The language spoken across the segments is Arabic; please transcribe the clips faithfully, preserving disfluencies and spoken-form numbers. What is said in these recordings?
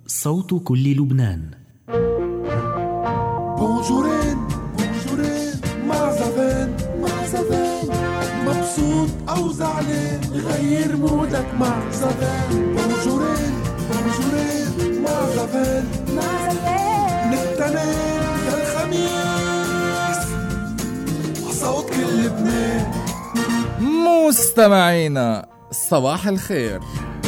صوت كل لبنان. بونجورين بونجورين مع زفان مع زفان، مبسوط أو زعلان غير مودك مع زفان. بونجورين بونجورين مع زفان مع زفان، نتنين للخميس صوت كل لبنان. مستمعينا صباح الخير،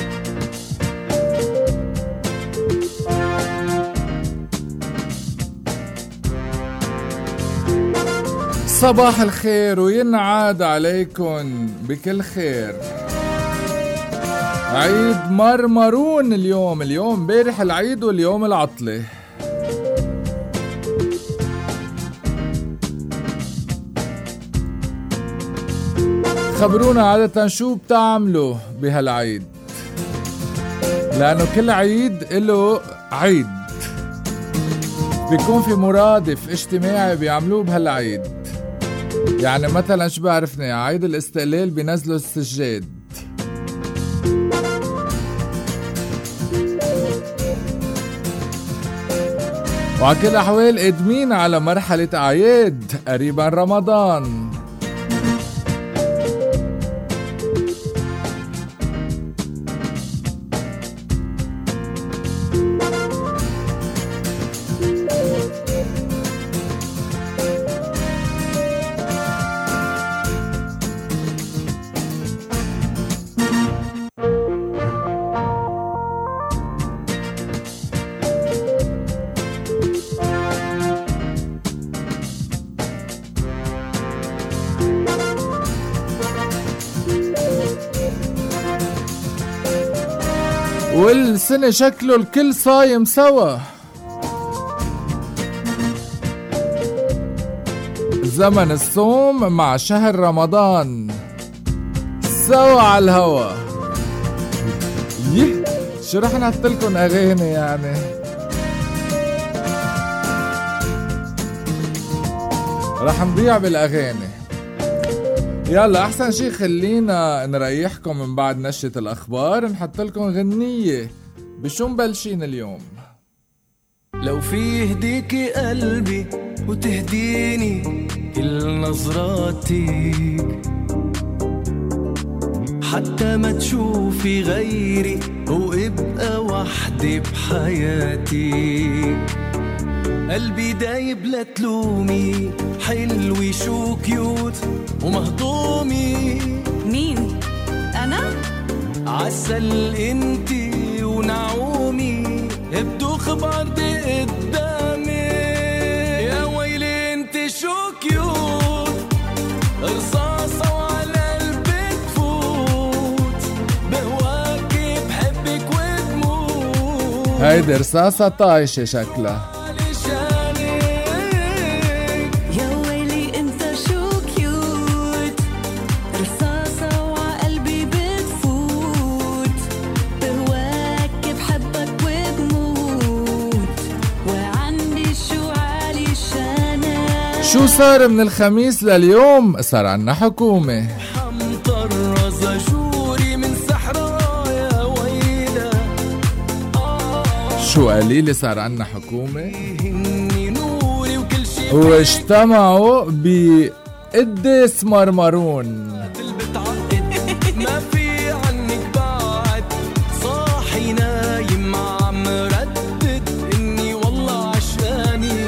صباح الخير وينعاد عليكم بكل خير. عيد مرمرون اليوم، اليوم بارح العيد واليوم العطلة. خبرونا عادة شو بتعملوا بهالعيد، لأنه كل عيد له عيد بيكون في مرادف اجتماعي بيعملوه بهالعيد. يعني مثلا شو بعرفني، عيد الاستقلال بينزلوا السجاد، وعلى كل الأحوال قادمين على مرحلة أعياد قريبا رمضان. والسنة شكله الكل صايم سوا، زمن الصوم مع شهر رمضان سوا على الهوا. يه شو رح نحطلكن أغاني يعني؟ رح نضيع بالأغاني. يلا أحسن شي خلينا نريحكم من بعد نشرة الأخبار، نحط لكم غنية. بشو مبلشين اليوم؟ لو في هديكي قلبي وتهديني كل نظراتك، حتى ما تشوفي غيري وابقى وحدي بحياتي. قلبي دايب لا تلومي، حلوي شو كيوت ومهضومي. مين؟ أنا؟ عسل انتي ونعومي، بدوخ بعضي قدامي. يا ويلي انتي شو كيوت، رصاصة وعلى قلبي تفوت، بهواكي بحبك وتموت. هيدي رصاصة طايشة شكلها. شو صار من الخميس لليوم؟ صار عنا حكومة. شو قليلة صار عنا حكومة؟ واجتمعوا بقديس مرمرون. ما في عنك بعد، صاحي نايم عم ردد اني والله عشاني.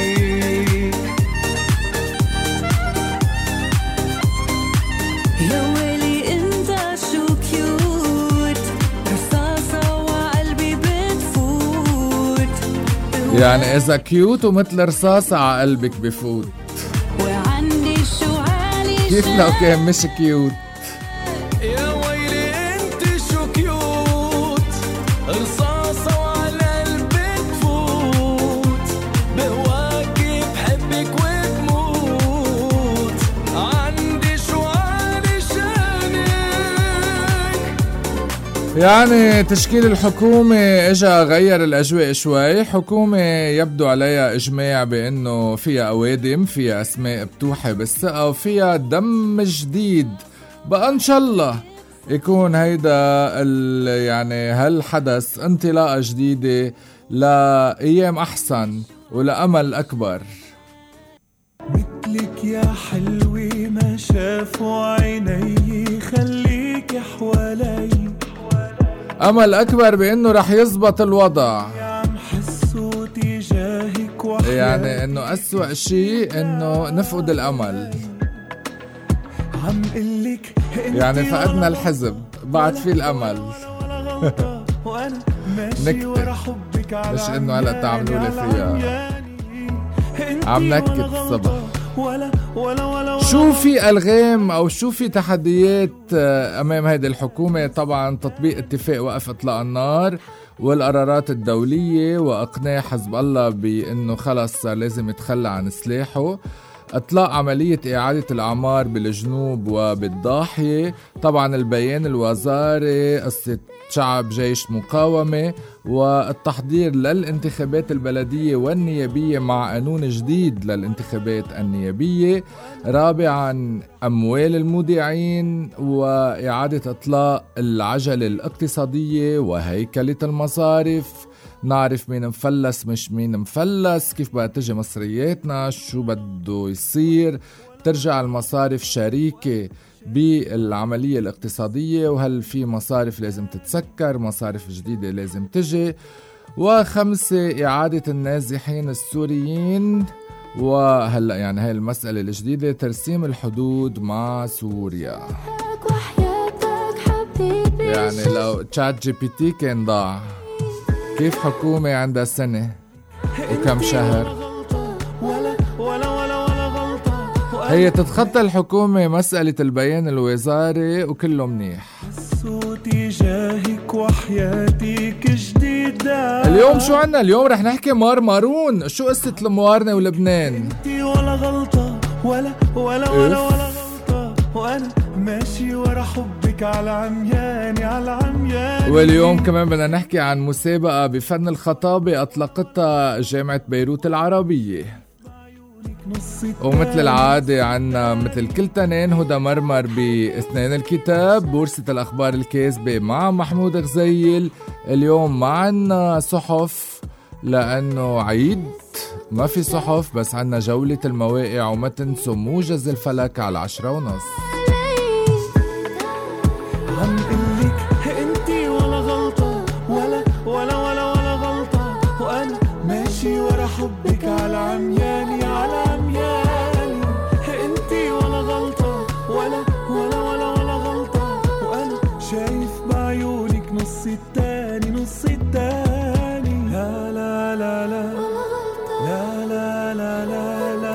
يا ويلي انت شو كيوت، رصاصة وقلبي بتفوت. يعني اذا كيوت ومثل رصاصة ع قلبك بفوت، وعندي شو عالي كيف لو كان مش كيوت؟ يا ويلي انت شو كيوت، رصاصة وعلى قلبي تفوت، بهواكي بحبك وتموت. عندي شو عالي شانك. يعني تشكيل الحكومة اجا غير الاجواء شوي. حكومة يبدو عليها اجماع بانه فيها اوادم، فيها اسماء بتوحي بالثقة، وفيها دم جديد. بقى ان شاء الله يكون هيدا يعني هالحدث انطلاقة جديدة لأيام أحسن ولأمل أكبر. مثلك يا حلوة ما شافوا عيني، خليك حوالي، أمل أكبر بأنه رح يزبط الوضع. يعني أنه أسوأ شيء أنه نفقد الأمل، يعني فقدنا الحزب بعد في الأمل. نكتة مش أنه هلأ تعملوا لي فيها، عم نكت الصبح. شو في ألغام أو شو في تحديات أمام هذه الحكومة؟ طبعا تطبيق اتفاق وقف إطلاق النار والقرارات الدولية وإقناع حزب الله بأنه خلص صار لازم يتخلى عن سلاحه، اطلاق عملية اعادة الاعمار بالجنوب وبالضاحية، طبعا البيان الوزاري، قصة شعب جيش مقاومة، والتحضير للانتخابات البلدية والنيابية مع قانون جديد للانتخابات النيابية. رابعا اموال المودعين واعادة اطلاق العجلة الاقتصادية وهيكلة المصارف، نعرف مين مفلس مش مين مفلس، كيف بقى تجي مصرياتنا، شو بده يصير، ترجع المصارف شريكة بالعملية الاقتصادية، وهل في مصارف لازم تتسكر، مصارف جديدة لازم تجي. وخمسة إعادة النازحين السوريين، وهلأ يعني هاي المسألة الجديدة ترسيم الحدود مع سوريا. يعني لو تشات جي بي تي كان ضاع، كيف حكومة عندها سنة وكم شهر هي تتخطى الحكومة مسألة البيان الوزاري وكله منيح. اليوم شو عنا؟ اليوم رح نحكي مارمارون. شو قصة الموارنة ولبنان؟ ولا غلطة ولا ولا ولا ولا غلطة، وأنا ماشي ورا حبك على عمياني على عمياني. واليوم كمان بدنا نحكي عن مسابقة بفن الخطابة أطلقتها جامعة بيروت العربية، ومثل العادة عنا مثل كل تنين هدى مرمر باثنين الكتاب، بورصة الأخبار الكاذبة مع محمود غزيل. اليوم معنا صحف لأنه عيد ما في صحف، بس عنا جولة المواقع، وما تنسوا موجز الفلك على عشرة ونص. عم قلك انتي ولا غلطة ولا ولا ولا ولا غلطة، وأنا ماشي ورا حبك على عمياني على عمياني. انتي ولا غلطة ولا ولا ولا ولا غلطة، وأنا شايف بعيونك نص التاني نص التاني. لا لا لا لا لا لا لا لا لا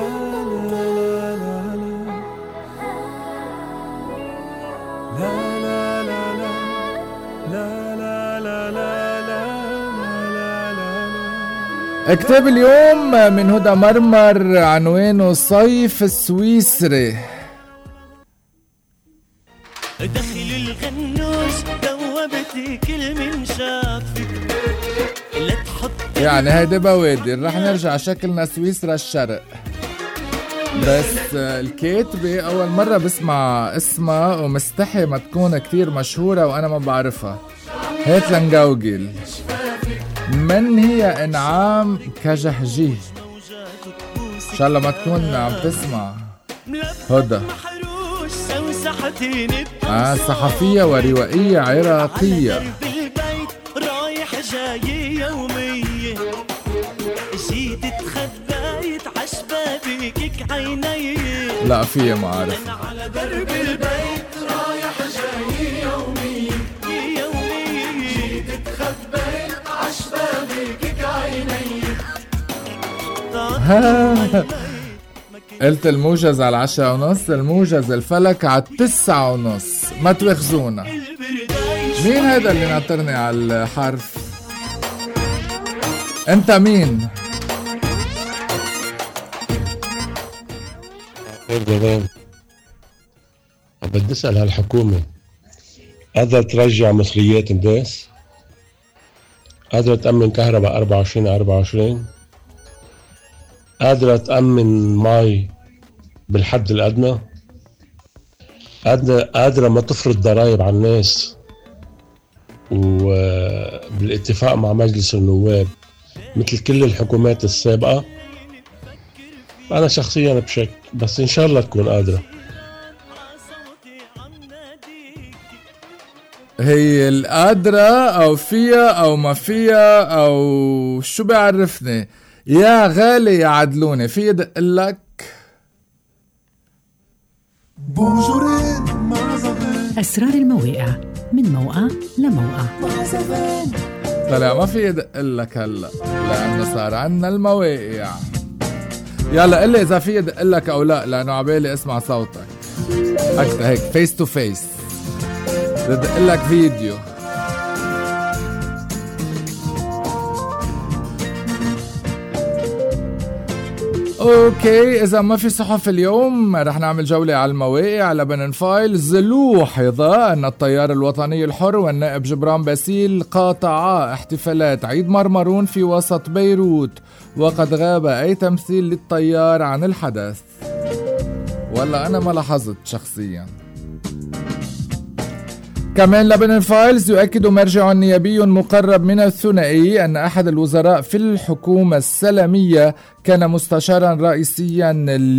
كتاب اليوم من هدى مرمر عنوانه صيف السويسري. دخل الغنوش دوبتي كل من شافك لا تحط، يعني هيدا بوادر رح نرجع شكلنا سويسرا الشرق. بس الكاتبة أول مرة بسمع اسمها ومستحي ما تكون كتير مشهورة وأنا ما بعرفها. هات لنجوجل. من هي إنعام كجهجيه؟ إن شاء الله ما تكون عم تسمع. هدى آه صحفية وروائية عراقية. رايح جاي يومية جيت تخبايت عشبابك عيني. لا فيها ما أعرف. على درب البيت رايح جاي يومية يومية جيت تخبايت عشبابك عيني. قلت الموجز على العشرة ونص، الموجز الفلك على التسعة ونص، ما توخزونا. مين هذا اللي ناطرني على الحرف؟ انت مين؟ بدي اسأل هالحكومة قادرة ترجع مصريات الناس؟ قادرة تأمن كهرباء أربعة وعشرين على أربعة وعشرين؟ قادرة تأمن مي بالحد الأدنى؟ قادرة ما تفرض ضرائب على الناس وبالاتفاق مع مجلس النواب مثل كل الحكومات السابقة. أنا شخصيا بشك، بس إن شاء الله تكون قادرة. هي القادرة أو فيها أو ما فيها أو شو بيعرفني يا غالي يا عدلوني. في دقلك بونجورين مع زفان، أسرار المواقع من موقع لموقع مع زفان. طلع ما في دقلك هلا لأنه صار عنا المواقع. يلا قلي إذا في دقلك أو لا، لأنه عبالي اسمع صوتك أكتر هيك فيس تو فيس. بدي اقلك فيديو. اوكي، اذا ما في صحف اليوم رح نعمل جولة على المواقع. لبنان فايلز لوحظ ان التيار الوطني الحر والنائب جبران باسيل قاطعا احتفالات عيد مرمرون في وسط بيروت، وقد غاب اي تمثيل للتيار عن الحدث. ولا انا ما لاحظت شخصيا. كمان لبنان فايلز يؤكد مرجع نيابي مقرب من الثنائي أن أحد الوزراء في الحكومة السلمية كان مستشارا رئيسيا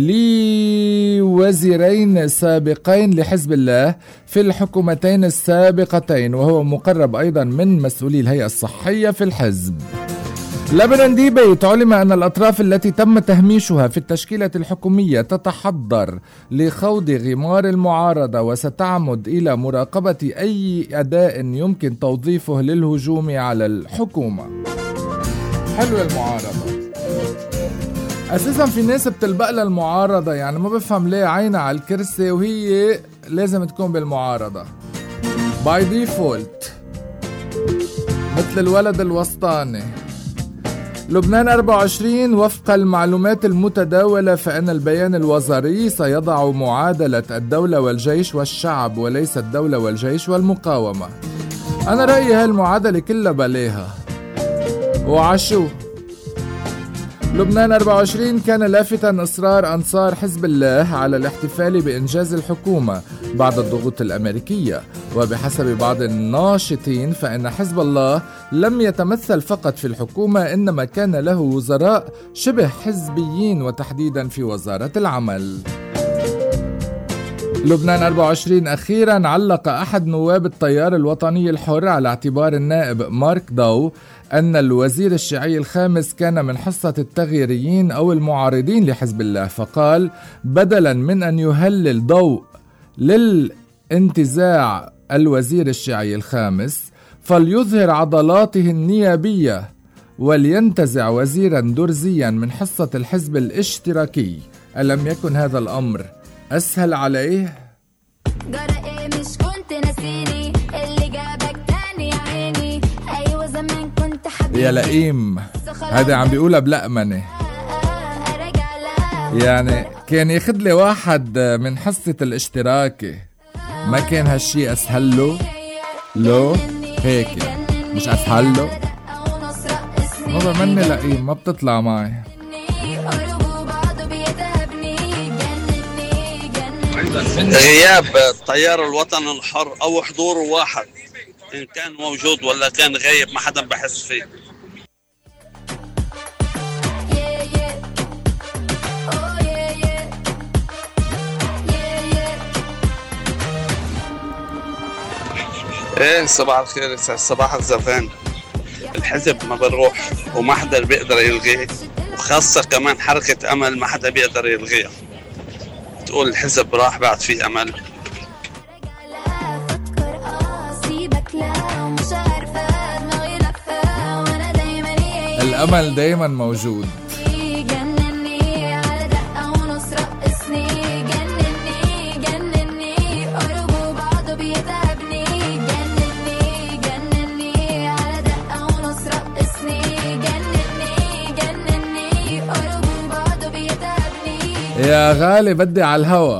لوزيرين سابقين لحزب الله في الحكومتين السابقتين، وهو مقرب أيضا من مسؤولي الهيئة الصحية في الحزب. لبنان ديبيت علم أن الأطراف التي تم تهميشها في التشكيلة الحكومية تتحضر لخوض غمار المعارضة، وستعمد إلى مراقبة أي أداء يمكن توظيفه للهجوم على الحكومة. حلوة المعارضة. أساسا في ناس بتلبق لها المعارضة، يعني ما بفهم ليه عينها على الكرسي وهي لازم تكون بالمعارضة باي ديفولت، مثل الولد الوسطاني. لبنان أربعة وعشرين وفق المعلومات المتداولة فإن البيان الوزاري سيضع معادلة الدولة والجيش والشعب وليس الدولة والجيش والمقاومة. أنا رأيي هالمعادلة كلها بلاها وعشو. لبنان أربعة وعشرين كان لافتا إصرار أنصار حزب الله على الاحتفال بإنجاز الحكومة بعد الضغوط الأمريكية، وبحسب بعض الناشطين فإن حزب الله لم يتمثل فقط في الحكومة، إنما كان له وزراء شبه حزبيين وتحديدا في وزارة العمل. لبنان أربعة وعشرين أخيرا علق أحد نواب التيار الوطني الحر على اعتبار النائب مارك داو أن الوزير الشيعي الخامس كان من حصة التغييريين أو المعارضين لحزب الله، فقال بدلا من أن يهلل ضوء للانتزاع الوزير الشيعي الخامس فليظهر عضلاته النيابية ولينتزع وزيرا درزيا من حصة الحزب الاشتراكي. ألم يكن هذا الأمر أسهل عليه؟ مش كنت نسيني اللي جابك تاني يا عيني، أيوة زمان كنت حبيبي يا لئيم. هذا عم بيقولها بلقمنة، يعني كان ياخد لي واحد من حصة الاشتراكي، ما كان هالشي أسهل له؟ لو هيك مش أسهل له؟ ما بمني لئيم، ما بتطلع معي. غياب التيار الوطني الحر او حضوره واحد، ان كان موجود ولا كان غايب ما حدا بحس فيه. ايه صباح الخير، صباح الزفان. الحزب ما بروح وما حدا بيقدر يلغيه، وخاصة كمان حركة امل ما حدا بيقدر يلغيها. تقول الحزب راح بعد في امل. الامل دايما موجود. يا غالي بدي على الهوا.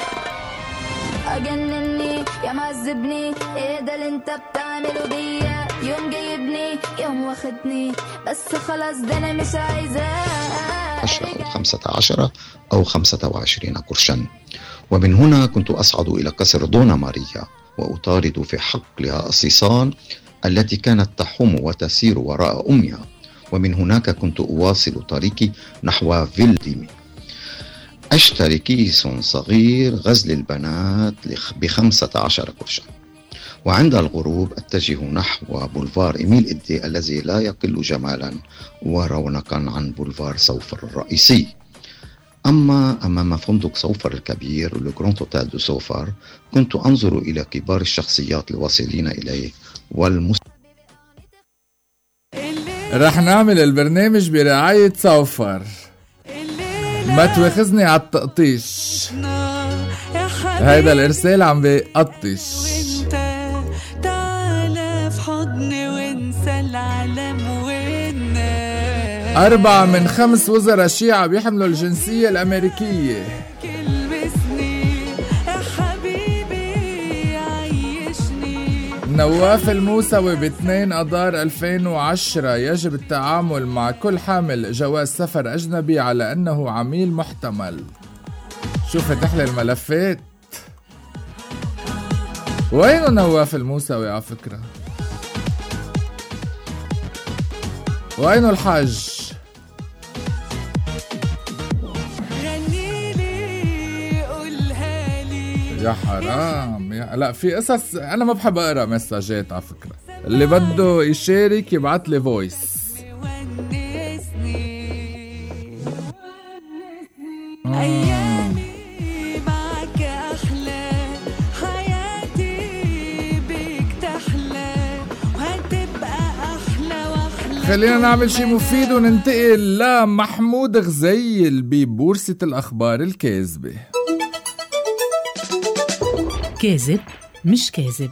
أجنني يا معذبني، ايه ده اللي انت بتعمله بيا؟ يوم جايبني يوم واخدني بس خلاص ده انا مش عايزاه. عشرة أو خمسة عشر أو خمسة وعشرين قرشا. ومن هنا كنت أصعد إلى قصر دونا ماريا وأطارد في حقلها الصيصان التي كانت تحوم وتسير وراء أمها. ومن هناك كنت أواصل طريقي نحو فيلديمي أشتري كيس صغير غزل البنات بخمسة عشر قرشا. وعند الغروب أتجه نحو بولفار إيميل إدي الذي لا يقل جمالا ورونقا عن بولفار صوفر الرئيسي. أما أمام فندق صوفر الكبير لجراند هوتيل دو صوفر كنت أنظر إلى كبار الشخصيات الواصلين إليه والمس رح نعمل البرنامج برعاية صوفر. ما تواخذني على التقطيش، هيدا الإرسال عم بيقطش. أربعة من خمس وزراء شيعة بيحملوا الجنسية الأمريكية. نواف الموسوي باثنين أذار ألفين وعشرة: يجب التعامل مع كل حامل جواز سفر أجنبي على أنه عميل محتمل. شوف تحلي الملفات. وين نواف الموسوي على فكرة؟ وين الحاج؟ يا حرام يا... لا في قصص انا ما بحب اقرا مساجات على فكره. اللي بده يشارك يبعت لي فويس. ايامي معك احلى، حياتي بيك تحلى وهتبقى احلى واحلى. خلينا نعمل شي مفيد وننتقل لمحمود غزيل ببورصه الاخبار الكاذبه. كاذب مش كاذب.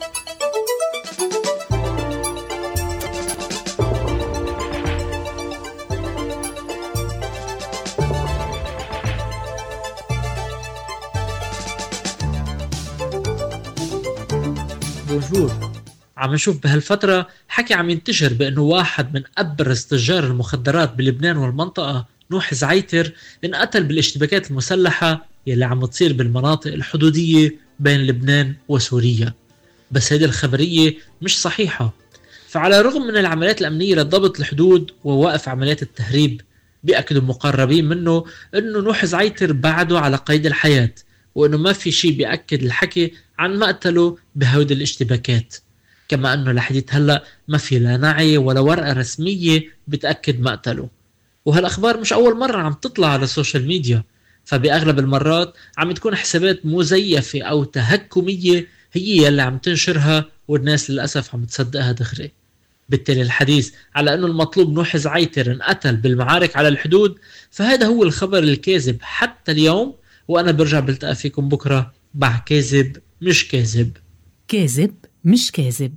بونجور. عم نشوف بهالفترة حكي عم ينتشر بأنه واحد من أبرز تجار المخدرات بلبنان والمنطقة، نوح زعيتر، انقتل بالاشتباكات المسلحة يلي عم تصير بالمناطق الحدودية بين لبنان وسوريا. بس هذه الخبرية مش صحيحة. فعلى الرغم من العمليات الأمنية لضبط الحدود ووقف عمليات التهريب، بيأكدوا مقربين منه أنه نوح زعيتر بعده على قيد الحياة، وأنه ما في شيء بيأكد الحكي عن مقتله بهود الاشتباكات. كما أنه لحديت هلأ ما في لا نعي ولا ورقة رسمية بتأكد مقتله. وهالأخبار مش أول مرة عم تطلع على السوشيال ميديا، فبأغلب المرات عم تكون حسابات مزيفة أو تهكمية هي يلي عم تنشرها، والناس للأسف عم تصدقها دغري. بالتالي الحديث على أنه المطلوب نوح زعيتر انقتل بالمعارك على الحدود، فهذا هو الخبر الكاذب حتى اليوم. وأنا برجع بلتقى فيكم بكرة مع كاذب مش كاذب. كاذب مش كاذب.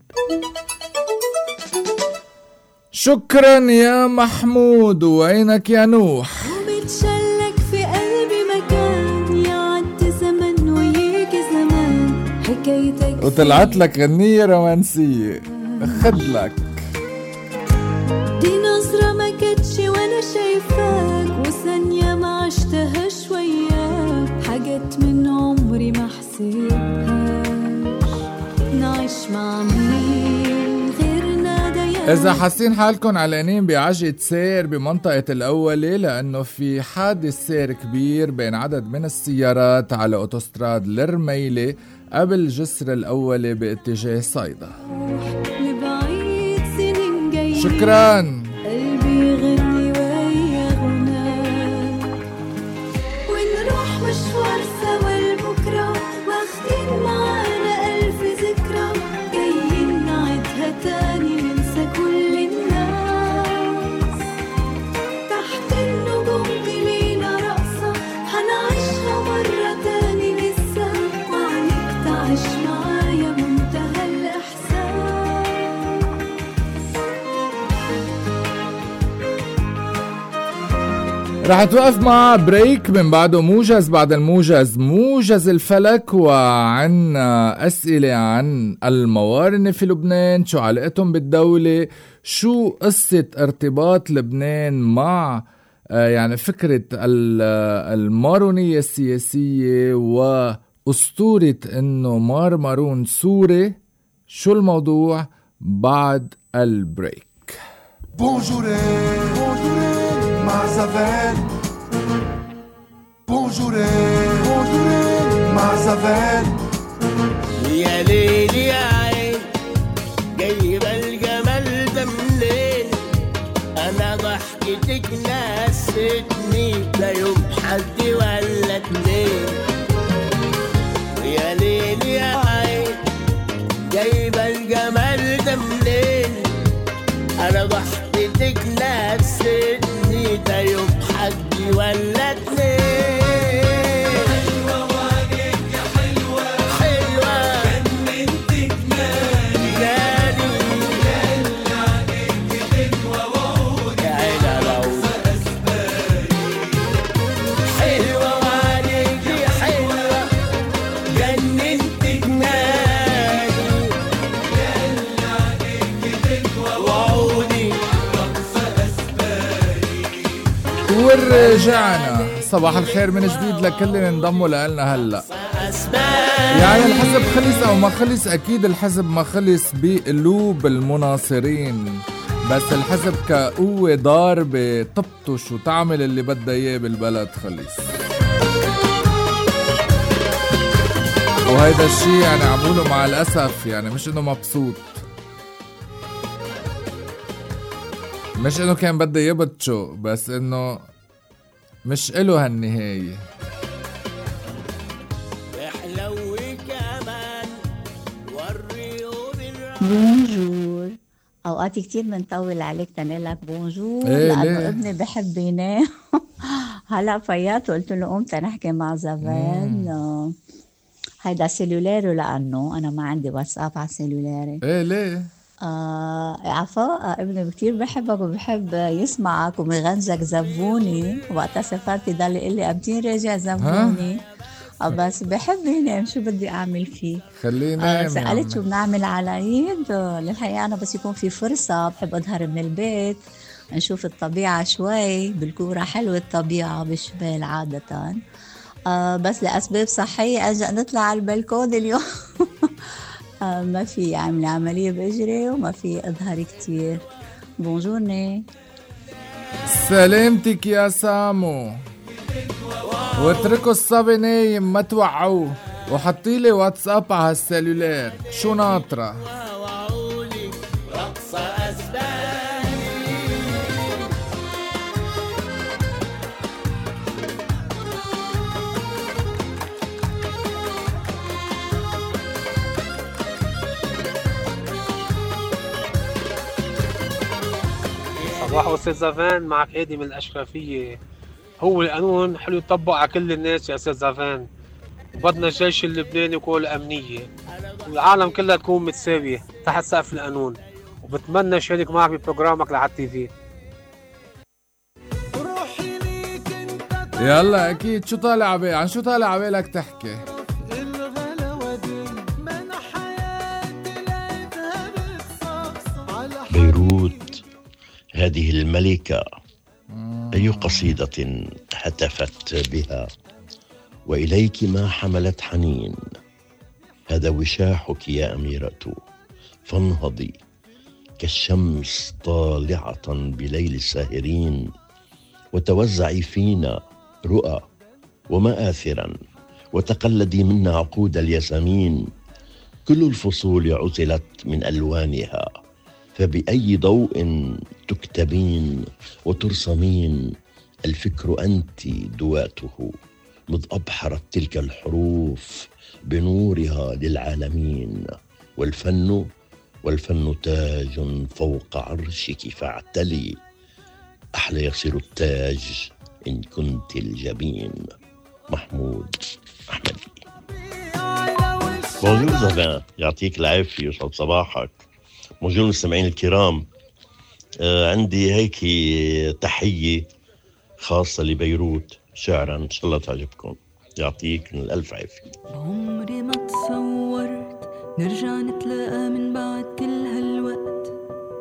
شكرا يا محمود. وينك يا نوح؟ ومتشلك في قلبي مكان يعد زمن ويجي زمان حكايتك. وطلعت لك غنية رومانسية خدلك. دي نظرة ما كانتش وانا شايفاك، وثانية ما عشتهاش وياك، حاجات من عمري ما حسيتهاش. نعيش مع مين غيرنا ديان. إذا حاسين حالكم علقانين بعجلة سير بمنطقة الأولي، لأنه في حادث سير كبير بين عدد من السيارات على أوتوستراد الرميلة قبل جسر الأولي باتجاه صيدا. شكرا. قلبي غني ويا غناك، ونروح مشوار سوا لبكرة، واخدين معانا ألف ذكرى، جايين نعيدها تاني ننسى كل الناس. تحت النجوم دي لينا رقصة هنعيشها مرة تاني لسه، وعنك تعيش معايا منتهى الإحساس. رح توقف مع بريك، من بعده موجز، بعد الموجز موجز الفلك، وعنا أسئلة عن الموارنة في لبنان، شو علاقتهم بالدولة، شو قصة ارتباط لبنان مع يعني فكرة المارونية السياسية وأسطورة إنه مار مارون سوري، شو الموضوع بعد البريك. بونجورين بونجورين مع زفان، بونجورين بونجورين مع زفان. يا ليل يا عين جايبة الجمال ده منين، أنا ضحكتك نستني لا يوم حد ولا اتنين. يا ليل يا عين جايبة الجمال ده منين، أنا ضحكتك نستني لا يوم حد ولا اتنين. ورجعنا صباح الخير من جديد لكل اللي انضموا لنا هلا. يعني الحزب خلص او ما خلص؟ اكيد الحزب ما خلص بقلوب المناصرين، بس الحزب كقوة ضاربة تبطش وتعمل اللي بدها اياه بالبلد خلص. وهيدا الشيء يعني عموله مع الاسف، يعني مش انه مبسوط، مش انه كان بده يبطشو، بس انه مش إله هالنهاية. بونجور. اوقات كتير بنطول عليك تنقلك بونجور إيه لانه ابني بحب ينام. هلا فيات وقلت له قوم تنحكي مع زفان. هيدا سيلولاري لانه انا ما عندي واتساب على سيلولاري. ايه ليه؟ آه عفا ابني كتير بحبك وبحب يسمعك ومغنزك زبوني، وقتها سافرت ضل يقول لي امتين راجع زبوني. آه بس بحب ينام، شو بدي اعمل فيه؟ خليه ينام. آه سألت شو بنعمل على عيد. للحقيقة انا بس يكون في فرصة بحب اظهر من البيت نشوف الطبيعة شوي، بالكورة حلوة الطبيعة بالشمال عادة. آه بس لأسباب صحية أجأ نطلع على البلكون اليوم. آه ما في عامل عملية بإجري وما في أظهر كتير. بونجورني. سلامتك يا سامو، واتركوا الصبي نايم ما توعوه، وحطيلي واتساب على السلولار. شو ناطرة؟ صباح أستاذ زفان، معك هادي من الأشرفية. هو القانون حلو يطبق على كل الناس يا أستاذ زفان، وبدنا الجيش اللبناني يكون الأمنية والعالم كلها تكون متساوية تحت سقف القانون. وبتمنى شارك معك ببروجرامك لعلى التي في. يلا أكيد. شو طالع عبالك؟ عن شو طالع عبالك تحكي؟ بيروت هذه الملكة، أي قصيدة هتفت بها وإليك ما حملت حنين. هذا وشاحك يا أميرة، فانهضي كالشمس طالعة بليل الساهرين، وتوزعي فينا رؤى ومآثرا، وتقلدي منا عقود الياسمين. كل الفصول عزلت من ألوانها، فبأي ضوء تكتبين وترسمين. الفكر أنت دواته، مذ أبحرت تلك الحروف بنورها للعالمين. والفن والفن تاج فوق عرشك فاعتلي، أحلى يصير التاج إن كنت الجبين. محمود أحمدي. بونجور زفان، يعطيك العافية ويسعد صباحك. بونجور المستمعين الكرام. آه عندي هيك تحية خاصة لبيروت شعرا إن شاء الله تعجبكم. يعطيك من الألف عافية. عمري ما تصورت نرجع نتلاقى من بعد كل هالوقت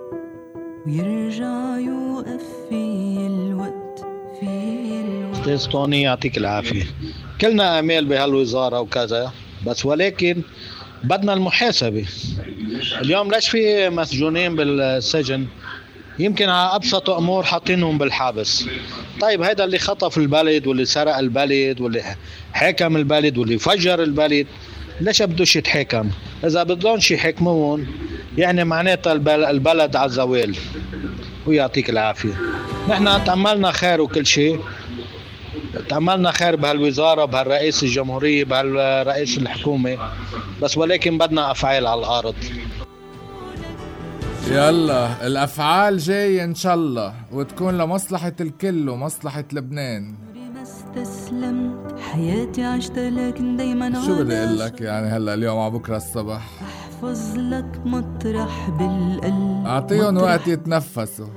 ويرجع يوقف في الوقت في الوقت. أستاذ طوني يعطيك العافية، كلنا آمال بهالوزارة وكذا، بس ولكن بدنا المحاسبة. اليوم ليش في مسجونين بالسجن؟ يمكن على أبسط أمور حاطينهم بالحابس. طيب هذا اللي خطف البلد واللي سرق البلد واللي حاكم البلد واللي فجر البلد، ليش بدوش يتحاكم؟ إذا بدونش يحكمون يعني معناتها البلد على الزوال. ويعطيك العافية. نحن تأملنا خير وكل شيء، تأملنا خير بهالوزارة بهالرئيس الجمهورية بهالرئيس الحكومة، بس ولكن بدنا أفعال على الأرض. يلا الأفعال جاية إن شاء الله وتكون لمصلحة الكل ومصلحة لبنان. ما استسلمت حياتي عشت لكن دايما شو بدي أقول لك يعني هلا اليوم على بكرة الصبح احفظ لك مطرح بالقلب، أعطيهم وقت يتنفسوا.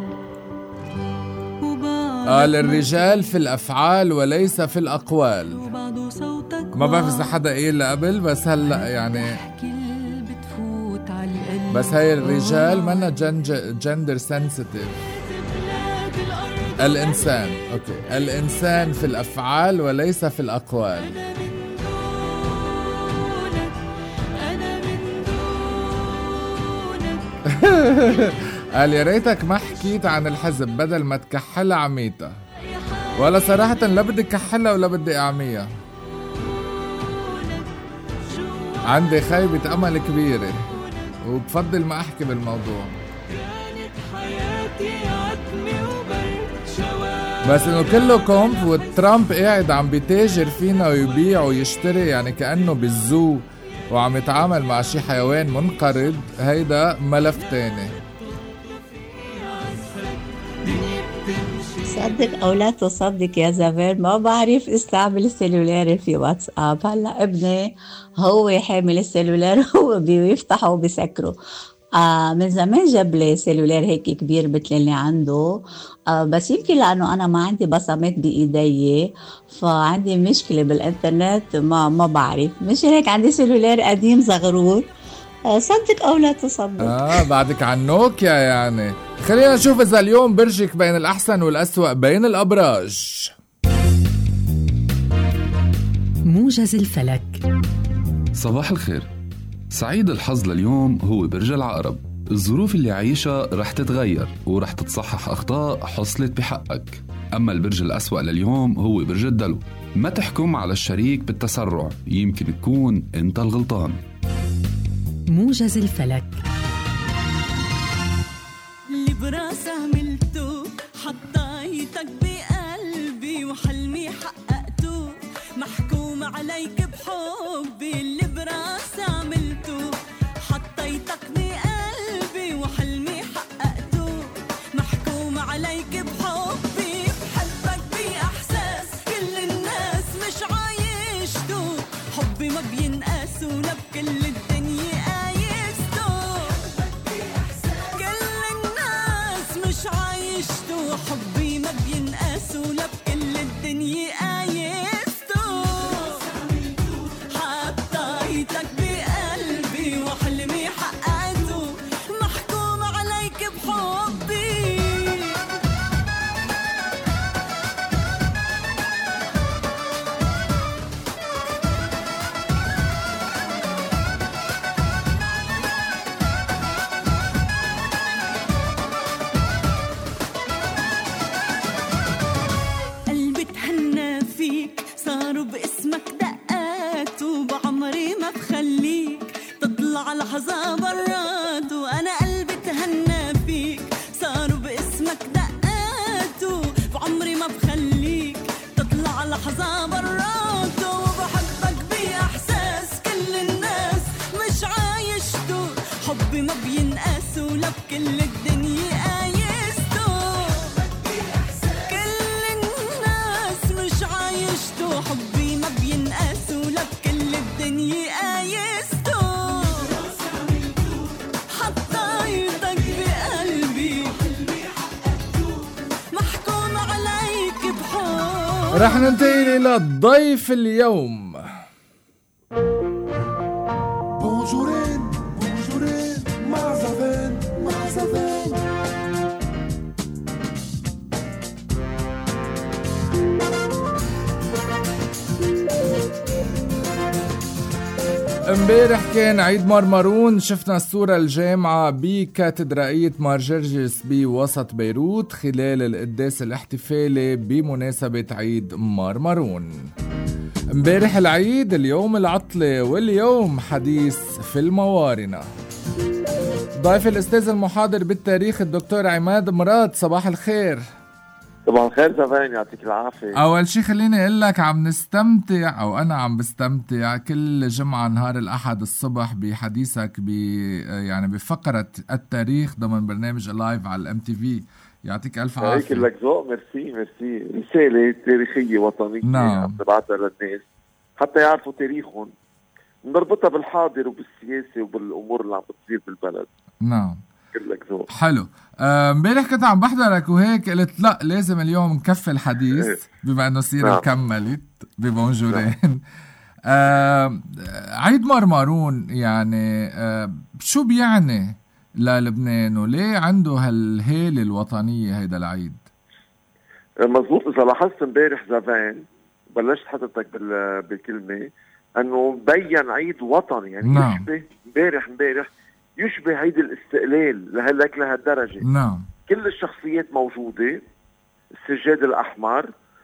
قال الرجال في الأفعال وليس في الأقوال. ما بعرف إذا حدا قيل قبل بس هلا يعني بس هاي الرجال منا جندر سنسيتيف. الإنسان أوكي الإنسان في الأفعال وليس في الأقوال. قال يا ريتك ما حكيت عن الحزب بدل ما تكحلها عميتها. ولا صراحة لا بدي كحلها ولا بدي أعميها. عندي خيبة أمل كبيرة وبفضل ما أحكي بالموضوع، بس إنه كله كومب وترامب قاعد عم بيتاجر فينا ويبيع ويشتري يعني كأنه بالزو وعم يتعامل مع شي حيوان منقرض. هيدا ملف تاني. صدق أو لا تصدق يا زمان ما بعرف استعمل السلولار في واتساب. هلا ابني هو حامل السلولار هو بيفتحه وبيسكره. آه من زمان جاب لي سلولار هيك كبير مثل اللي عنده. آه بس يمكن لأنه أنا ما عندي بصمات بإيدي فعندي مشكلة بالإنترنت ما ما بعرف. مش هيك عندي سلولار قديم زغرور. آه صدق أو لا تصدق. آه بعدك عن نوكيا يعني. خلينا نشوف إذا اليوم برجك بين الأحسن والأسوأ بين الأبراج. موجز الفلك. صباح الخير. سعيد الحظ لليوم هو برج العقرب. الظروف اللي عايشها رح تتغير ورح تتصحح أخطاء حصلت بحقك. أما البرج الأسوأ لليوم هو برج الدلو. ما تحكم على الشريك بالتسرع، يمكن تكون أنت الغلطان. موجز الفلك. اللي براسي عملته حطيتك بقلبي وحلمي حققته، محكوم عليك بحبي. اللي براسي عملته حطيتك بقلبي وحلمي حققته، محكوم عليك بحبي. بحبك بإحساس كل الناس مش عايشته، حبي ما بينقاس ولا بكل الدنيا قايسته. كل الناس مش عايشته، حبي ما بينقاس ولا بكل الدنيا قايسته. حطيتك بقلبي وحلمي حققته، محكوم عليك بحبي. قلبي تهنى فيك صاروا باسمك دقات، وبعمري ما بخليك تطلع لحظة برات. وأنا قلبي تهنى فيك صاروا باسمك دقات، وبعمري ما بخليك تطلع لحظة برات. وبحبك بإحساس كل الناس مش عايشته، حبي ما بينقاس ولا بكل الدنيا قايسته. كل الناس مش عايشته، حبي ما بينقاس ولا بكل الدنيا قايسته. حطيتك بقلبي محكوم عليك رح ننتقل إلى ضيف اليوم. بونجورين بونجورين مع زفان مع زفان. امبارح كان عيد مرمرون، شفنا الصورة الجامعة بكاتدرائية مار جرجس بوسط بيروت خلال القداس الاحتفالي بمناسبة عيد مرمرون. امبارح العيد، اليوم العطلة، واليوم حديث في الموارنة. ضيف الأستاذ المحاضر بالتاريخ الدكتور عماد مراد، صباح الخير. صباح الخير زفان، يعطيك العافية. أول شي خليني أقول لك عم نستمتع أو أنا عم بستمتع كل جمعة نهار الأحد الصبح بحديثك ب يعني بفقرة التاريخ ضمن برنامج لايف على الام تي في. يعطيك ألف عافية. هيك لك ذوق. ميرسي ميرسي. رسالة تاريخية وطنية نعم عم نبعتها للناس حتى يعرفوا تاريخهم، نربطها بالحاضر وبالسياسة وبالأمور اللي عم بتصير بالبلد. نعم كلك ذوق. حلو. امبارح أه كنت عم بحضرك وهيك قلت لا لازم اليوم نكفي الحديث بما انه سيرة نعم. كملت ببونجورين. نعم. أه عيد مرمرون يعني أه شو بيعني للبنان وليه عنده هالهيلة الوطنية هيدا العيد؟ مزبوط. إذا لاحظت امبارح زفان بلشت حضرتك بالكلمة انه بين عيد وطني يعني نعم. يشبه امبارح امبارح يشبه عيد الاستقلال لهلك لهالدرجة. نعم. كل الشخصيات موجودة، السجاد الأحمر،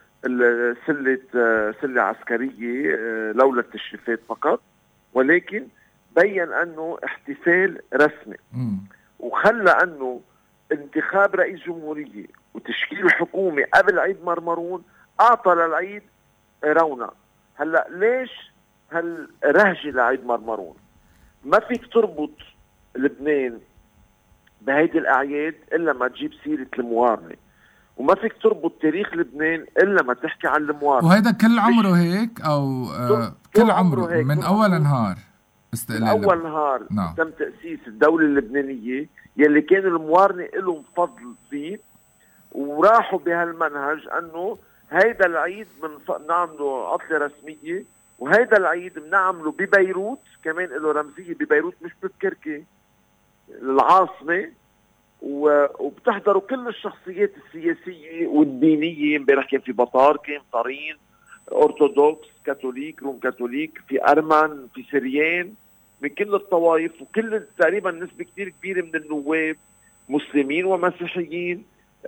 سلة سلة عسكرية لولا التشريفات فقط، ولكن بين أنه احتفال رسمي م. وخلى أنه انتخاب رئيس جمهورية وتشكيل حكومة قبل عيد مرمرون أعطى للعيد رونق. هلأ ليش هالرهجة لعيد مرمرون؟ ما فيك تربط لبنان بهيدي الأعياد إلا ما تجيب سيرة الموارنة، وما فيك تربط تاريخ لبنان إلا ما تحكي عن الموارنة. وهيدا كل عمره هيك أو آه كل, كل عمره هيك من أول نهار استقلال. من أول نهار نعم. تم تأسيس الدولة اللبنانية يلي كان الموارنة لهم فضل فيه، وراحوا بهالمنهج أنه هيدا العيد من نعمله عطلة رسمية، وهيدا العيد بنعمله ببيروت كمان له رمزية ببيروت مش ببكركي العاصمة، وبتحضروا كل الشخصيات السياسية والدينية. امبارح كان في بطاركة، مطارين، أرثوذكس، كاثوليك، روم كاثوليك، في أرمن، في سريان، من كل الطوائف، وكل تقريبا نسبة كتير كبيرة من النواب مسلمين ومسيحيين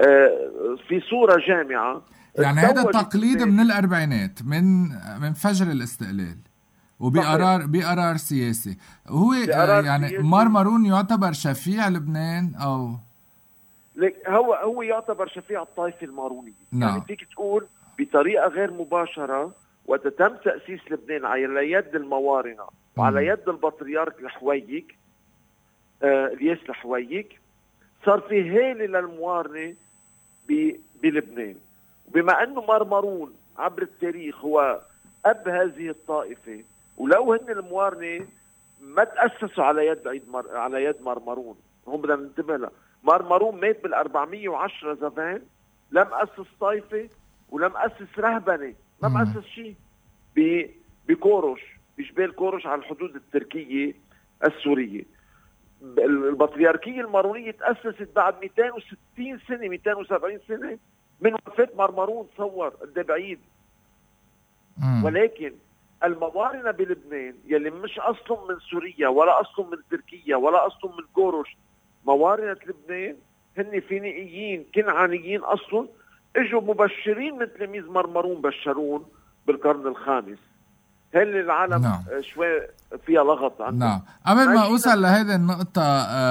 في صورة جامعة. يعني هذا التقليد من الأربعينات، من من فجر الاستقلال، وبقرار بقرار سياسي. هو يعني سياسي. مرمرون يعتبر شفيع لبنان أو لك هو هو يعتبر شفيع الطائفة المارونية. نعم. يعني فيك تقول بطريقة غير مباشرة وقت تم تأسيس لبنان على يد الموارنة وعلى يد البطريرك الحويك آه الياس الحويك، صار في هيلة للموارنة بلبنان. وبما أنه مرمرون عبر التاريخ هو أب هذه الطائفة، ولو هن الموارنة ما تأسسوا على يد عيد مر... على يد مرمرون، هم بدنا ننتبه له. مرمرون مات بالأربعمية وعشرة زفان، لم أسس طائفة ولم أسس رهبنة، لم أسس شيء ب... بكورش بجبال كورش على الحدود التركية السورية. البطريركية المارونية تأسست بعد مئتين وستين سنة مئتين وسبعين سنة من وفاة مرمرون. تصور قد بعيد. مم. ولكن الموارنة بلبنان يلي مش أصلهم من سوريا ولا أصلهم من تركيا ولا أصلهم من كورش، موارنة لبنان هن فينيقيين كنعانيين أصلا، اجوا مبشرين من تلاميذ مرمرون بشرون بالقرن الخامس. هل العالم نعم. شوي فيها لغط عندهم. نعم. قبل ما أوصل لهذه النقطة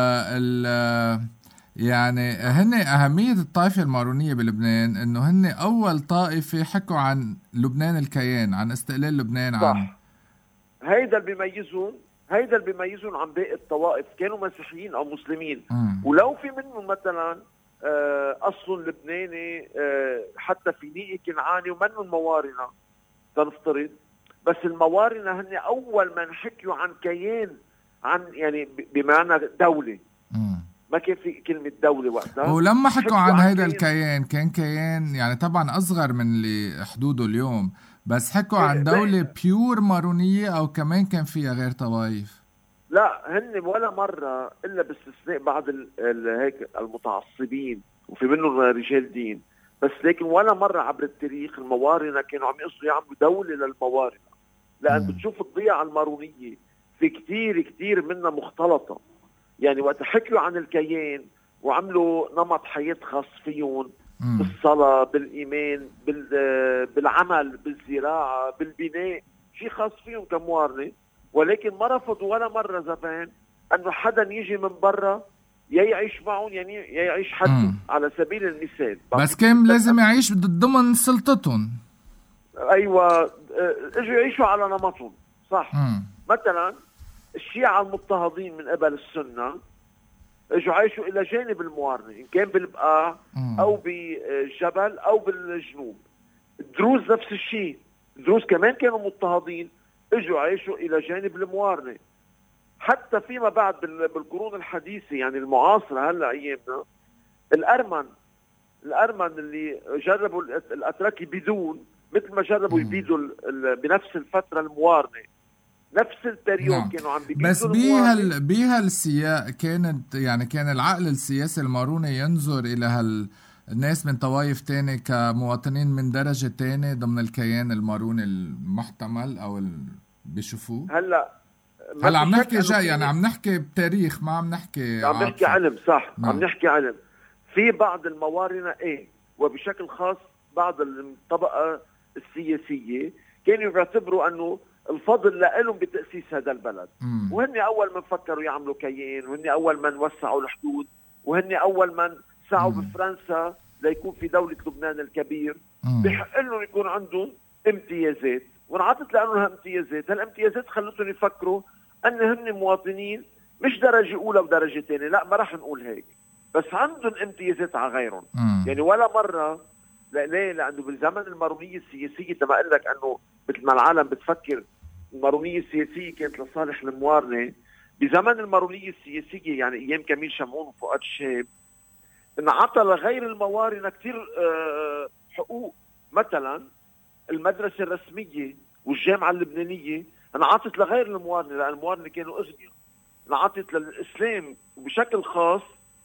آه يعني هن أهمية الطائفة المارونية بلبنان إنه هن أول طائفة حكوا عن لبنان الكيان، عن استقلال لبنان. صح. عن هيدا اللي بيميزون هيدا اللي بيميزون عن باقي الطوائف، كانوا مسيحيين أو مسلمين. م. ولو في منهم مثلا أصل لبناني حتى في نيئي كنعاني ومنهم موارنة تنفترض، بس الموارنة هن أول من حكيوا عن كيان، عن يعني بمعنى دولة. م. ما كان في كلمة دولة وقتها. ولما حكوا عن هيدا الكيان كان كيان يعني طبعا أصغر من اللي حدوده اليوم، بس حكوا عن دولة بيور مارونية أو كمان كان فيها غير طوائف؟ لا هن ولا مرة إلا باستثناء بعض ال ال هيك المتعصبين وفي منهم رجال دين، بس لكن ولا مرة عبر التاريخ الموارنة كانوا عم يقصدوا يعملوا دولة للموارنة، لأن م. بتشوف الضيعة المارونية في كتير كتير منها مختلطة. يعني وقت حكوا عن الكيان وعملوا نمط حياة خاص فيهم م. بالصلاة، بالإيمان، بالعمل، بالزراعة، بالبناء، شيء خاص فيهم كموارنة، ولكن ما رفضوا ولا مرة زمان أنه حدا يجي من برا يا يعيش معهم يعني يا يعيش حده. على سبيل المثال بس كان لازم يعيش ضمن سلطتهم. أيوة اجوا يعيشوا على نمطهم صح. مم. مثلا الشيعة المضطهدين من قبل السنة اجوا عايشوا إلى جانب الموارنة، إن كان بالبقاع أو بالجبل أو بالجنوب. الدروز نفس الشيء، الدروز كمان كانوا مضطهدين اجوا عايشوا إلى جانب الموارنة. حتى فيما بعد بالقرون الحديثة يعني المعاصرة هلا أيامنا الأرمن الأرمن اللي جربوا الأتراك يبيدون مثل ما جربوا يبيدوا بنفس الفترة الموارنة، نفس البريود نعم. كانوا عم بيبيدوا. بس بيها بيها السياق كانت يعني كان العقل السياسي الماروني ينظر إلى هالناس من طوائف تاني كمواطنين من درجة تاني ضمن الكيان الماروني المحتمل أو بيشوفوه. هلا هلا عم نحكي جاي يعني عم نحكي بتاريخ ما عم نحكي عم نحكي علم صح. نعم. عم نحكي علم في بعض الموارنة ايه، وبشكل خاص بعض الطبقة السياسية كانوا يعتبروا انه الفضل لهم بتأسيس هذا البلد. مم. وهن اول من فكروا يعملوا كيان، وهن اول من وسعوا الحدود، وهن اول من سعوا مم. بفرنسا ليكون في دولة لبنان الكبير. بحق لهم يكون عندهم امتيازات، وانعطت لهم امتيازات. هالامتيازات خلتهم يفكروا ان هن مواطنين مش درجة اولى ودرجة ثانية، لا ما راح نقول هيك، بس عندهم امتيازات على غيرهم. يعني ولا مرة لا ليه؟ لانه بالزمن المارونية السياسية كما قال لك انه مثل ما العالم بتفكر المارونية السياسية كانت لصالح الموارنة. بزمن المارونية السياسية يعني ايام كميل شمعون وفؤاد الشاب انعطى لغير الموارنة كتير أه حقوق. مثلا المدرسة الرسمية والجامعة اللبنانية انعطت لغير الموارنة، لأن الموارنة كانوا أغنياء. انعطت للإسلام وبشكل خاص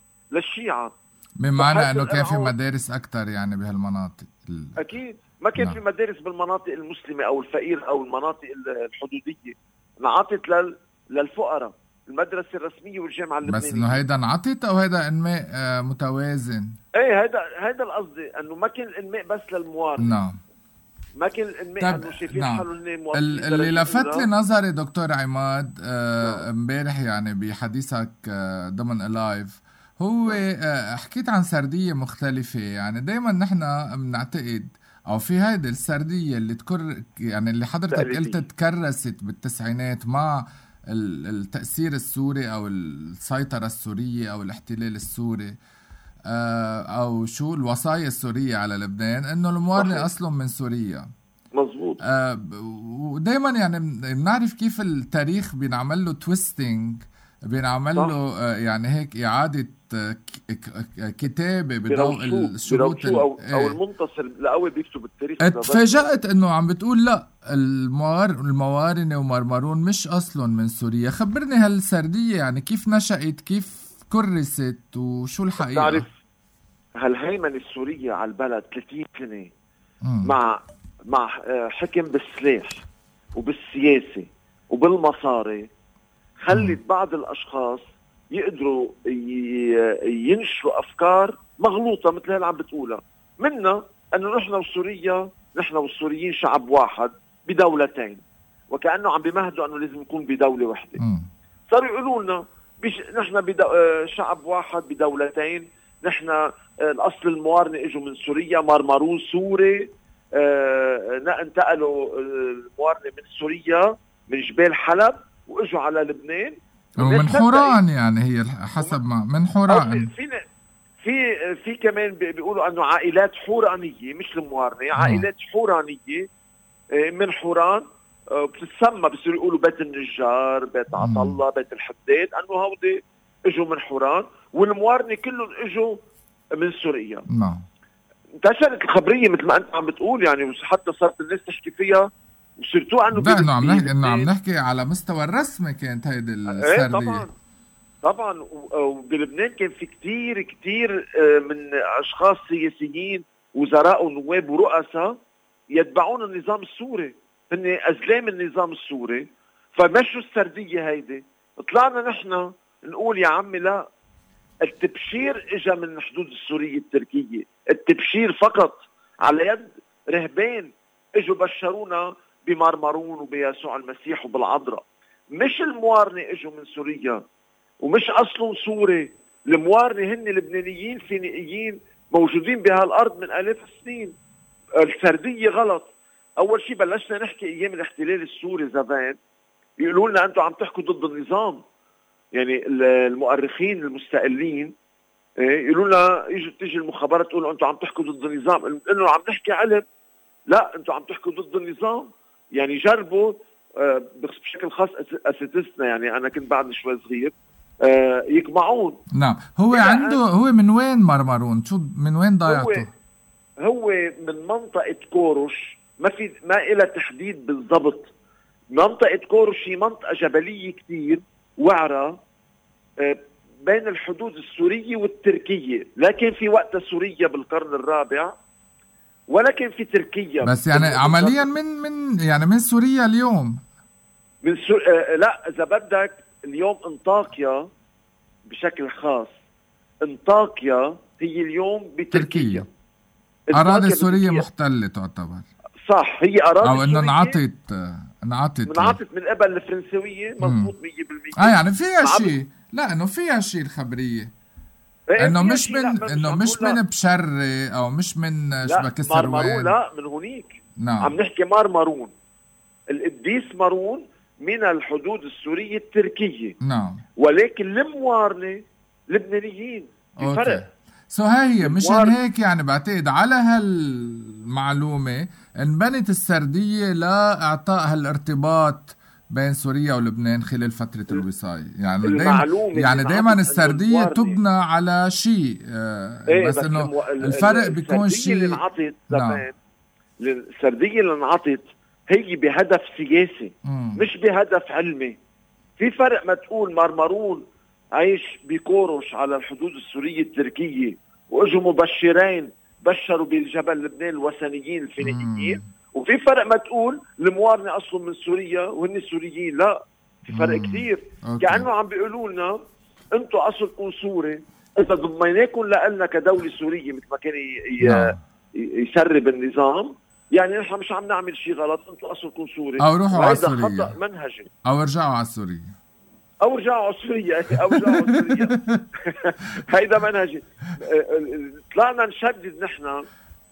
للشيعة، بمعنى أنه كان في مدارس أكتر يعني بهالمناطق. أكيد ما كان نعم. في مدارس بالمناطق المسلمة أو الفقير أو المناطق الحدودية. انعطت لل... للفقراء المدرسة الرسمية والجامعة اللبنانية. بس إنه هيدا انعطت أو هيدا إنماء متوازن؟ إيه هيدا هيدا القصد، إنه ما كان الإنماء بس للموارنة. نعم. ما كان الانماء انه شايفين نعم. حالهم اللي لفت لي نظري دكتور عماد امبارح آه يعني بحديثك آه ضمن اللايف هو آه حكيت عن سردية مختلفة. يعني دايما نحن بنعتقد او في هيدي السردية اللي تكر يعني اللي حضرتك قلت تكرست بالتسعينات مع التأثير السوري او السيطرة السورية او الاحتلال السوري أو شو الوصايا السورية على لبنان، إنه الموارنة أصله من سوريا. مظبوط. آه ودايما يعني بنعرف كيف التاريخ بينعمل له تويستينج، بينعمل له آه يعني هيك إعادة آه كتابة بضوء الشروط أو, أو المنتصر القوي بيكتب التاريخ. اتفاجأت إنه عم بتقول لا الموار الموارنة ومرمرون مش أصلا من سوريا. خبرني هالسردية يعني كيف نشأت، كيف كرست، وشو الحقيقة؟ تعرف هالهيمنة السورية على البلد ثلاثين سنة مع مع حكم بالسلاح وبالسياسة وبالمصاري خلت بعض الأشخاص يقدروا ينشروا أفكار مغلوطة مثل اللي عم بتقولها. منا أنه نحن وسوريا نحن والسوريين شعب واحد بدولتين، وكأنه عم بمهدوا أنه لازم يكون بدولة واحدة. صاروا يقولوا لنا بيش نحن بدو... شعب واحد بدولتين، نحن الأصل الموارنة اجوا من سوريا، مرمرون سوري، اه... انتقلوا الموارنة من سوريا من جبال حلب واجوا على لبنان ومن حوران. يعني هي حسب ما من حوران. في في في كمان بيقولوا انه عائلات حورانية مش الموارنة، عائلات حورانية من حوران بتتسمى بصيروا يقولوا بيت النجار، بيت عطلة، بيت الحداد، انه هودي اجوا من حوران والموارنه كلهم اجوا من سوريا. نعم. انتشرت الخبريه مثل ما انت عم بتقول يعني، حتى صارت الناس تحكي فيها وصرتوا انه لا انه عم نحكي انه عم نحكي على مستوى الرسمي كانت هيدي السرديه. ايه طبعا طبعا. وبلبنان كان في كتير كتير من اشخاص سياسيين وزراء ونواب ورؤساء يتبعون النظام السوري، هن ازلام النظام السوري، فمشوا السرديه هيدي. طلعنا نحن نقول يا عمي لا، التبشير اجى من الحدود السوريه التركيه، التبشير فقط على يد رهبان اجوا بشرونا بمرمرون وبيسوع المسيح وبالعذراء، مش الموارنه اجوا من سوريا ومش اصلهم سوري. الموارنه هن لبنانيين فينيقيين موجودين بهالارض من الاف السنين. السرديه غلط. اول شيء بلشنا نحكي ايام الاحتلال السوري زمان، يقولوا لنا انتم عم تحكوا ضد النظام، يعني المؤرخين المستقلين يقولوا لنا يجي تيجي المخابرات تقول انتم عم تحكوا ضد النظام، انه عم نحكي علم. لا، انتم عم تحكوا ضد النظام. يعني جربوا بشكل خاص اساتذتنا، يعني انا كنت بعد شوي صغير يقمعون. نعم. هو عنده هو من وين مرمرون؟ شو من وين ضيعته؟ هو, هو من منطقة كورش، ما في ما إلى تحديد بالضبط. منطقة كورش هي منطقة جبلية كتير وعرة بين الحدود السورية والتركية، لكن في وقتها سوريا بالقرن الرابع، ولكن في تركيا. بس يعني عمليا من من يعني من سوريا اليوم. من سور... آه لا إذا بدك اليوم انطاكيا بشكل خاص، انطاكيا هي اليوم بتركيا. أراضي سورية محتلة تعتبر. صح، هي أراضي أو إنه انعطت انعطت انعطت من قبل الفرنسوية، مضبوط مية بالمية. آه يعني فيها شيء، لا إنه فيها شيء الخبرية، إيه إنه مش من لا إنه مش من بشرة أو مش من شبكة سروان. لا من هونيك. نعم. عم نحكي مارمرون، القديس مارون من الحدود السورية التركية. نعم. ولكن الموارنة لبنانيين، في فرق. سو هي مشان هيك يعني بعتقد على هالمعلومة انبنت السردية لإعطاء هالارتباط بين سوريا ولبنان خلال فترة الوصاية. يعني دايما يعني دايما السردية تبنى على شيء آه ايه بس انه المو... الفرق بيكون شيء. اللي انعطت زمان، السردية اللي انعطت هي بهدف سياسي مم. مش بهدف علمي. في فرق ما تقول مرمرون عايش بكورش على الحدود السورية التركية واجوا مبشرين بشروا بالجبل لبنان الوثنيين الفينيقيين، وفي فرق ما تقول الموارنة أصلا من سوريا وهن سوريين. لا، في فرق مم. كتير. أوكي. كأنه عم بيقولوا لنا انتم أصلكم سوري، إذا ضميناكم لنا كدولة سورية مثل ما كان ي... يسرب النظام، يعني نحن مش عم نعمل شيء غلط، انتم أصلكم سوري. أو روحوا على سوريا، خطأ منهجي، أو ارجعوا على سوريا، أو رجعوا على سوريا أو رجعوا على سوريا. هيدا منهجي. طلعنا نشدد نحن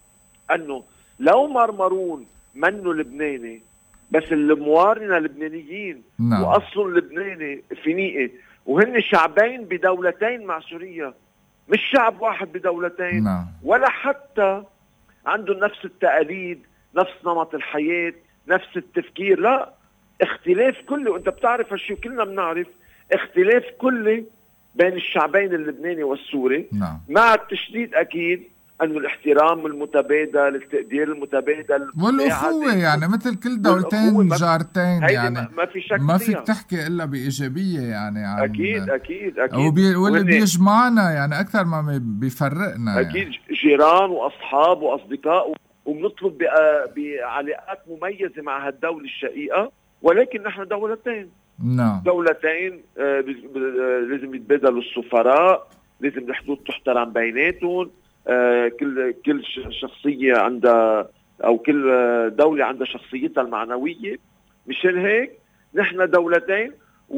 أنه لو مرمرون منه لبناني، بس الموارنة لبنانيين نعم. وأصل لبناني فينيقي، وهن شعبين بدولتين مع سوريا، مش شعب واحد بدولتين نعم. ولا حتى عندهم نفس التقاليد، نفس نمط الحياة، نفس التفكير. لا، اختلاف كلي، وانت بتعرف هالشي وكلنا بنعرف، اختلاف كلي بين الشعبين اللبناني والسوري. نعم. مع التشديد اكيد انه الاحترام المتبادل، التقدير المتبادل والأخوة، يعني مثل كل دولتين جارتين، يعني ما في شك ما فيك تحكي الا بإيجابية يعني عن اكيد اكيد اكيد. وبي... واللي بيجمعنا يعني اكثر ما بيفرقنا اكيد يعني. جيران واصحاب واصدقاء، وبنطلب بعلاقات مميزة مع هالدولة الشقيقة، ولكن نحن دولتين. نعم. دولتين آه لازم يتبادلوا السفراء، لازم الحدود تحترم بيناتهم، آه كل كل شخصية عندها أو كل دولة عندها شخصيتها المعنوية. مشان هيك نحن دولتين.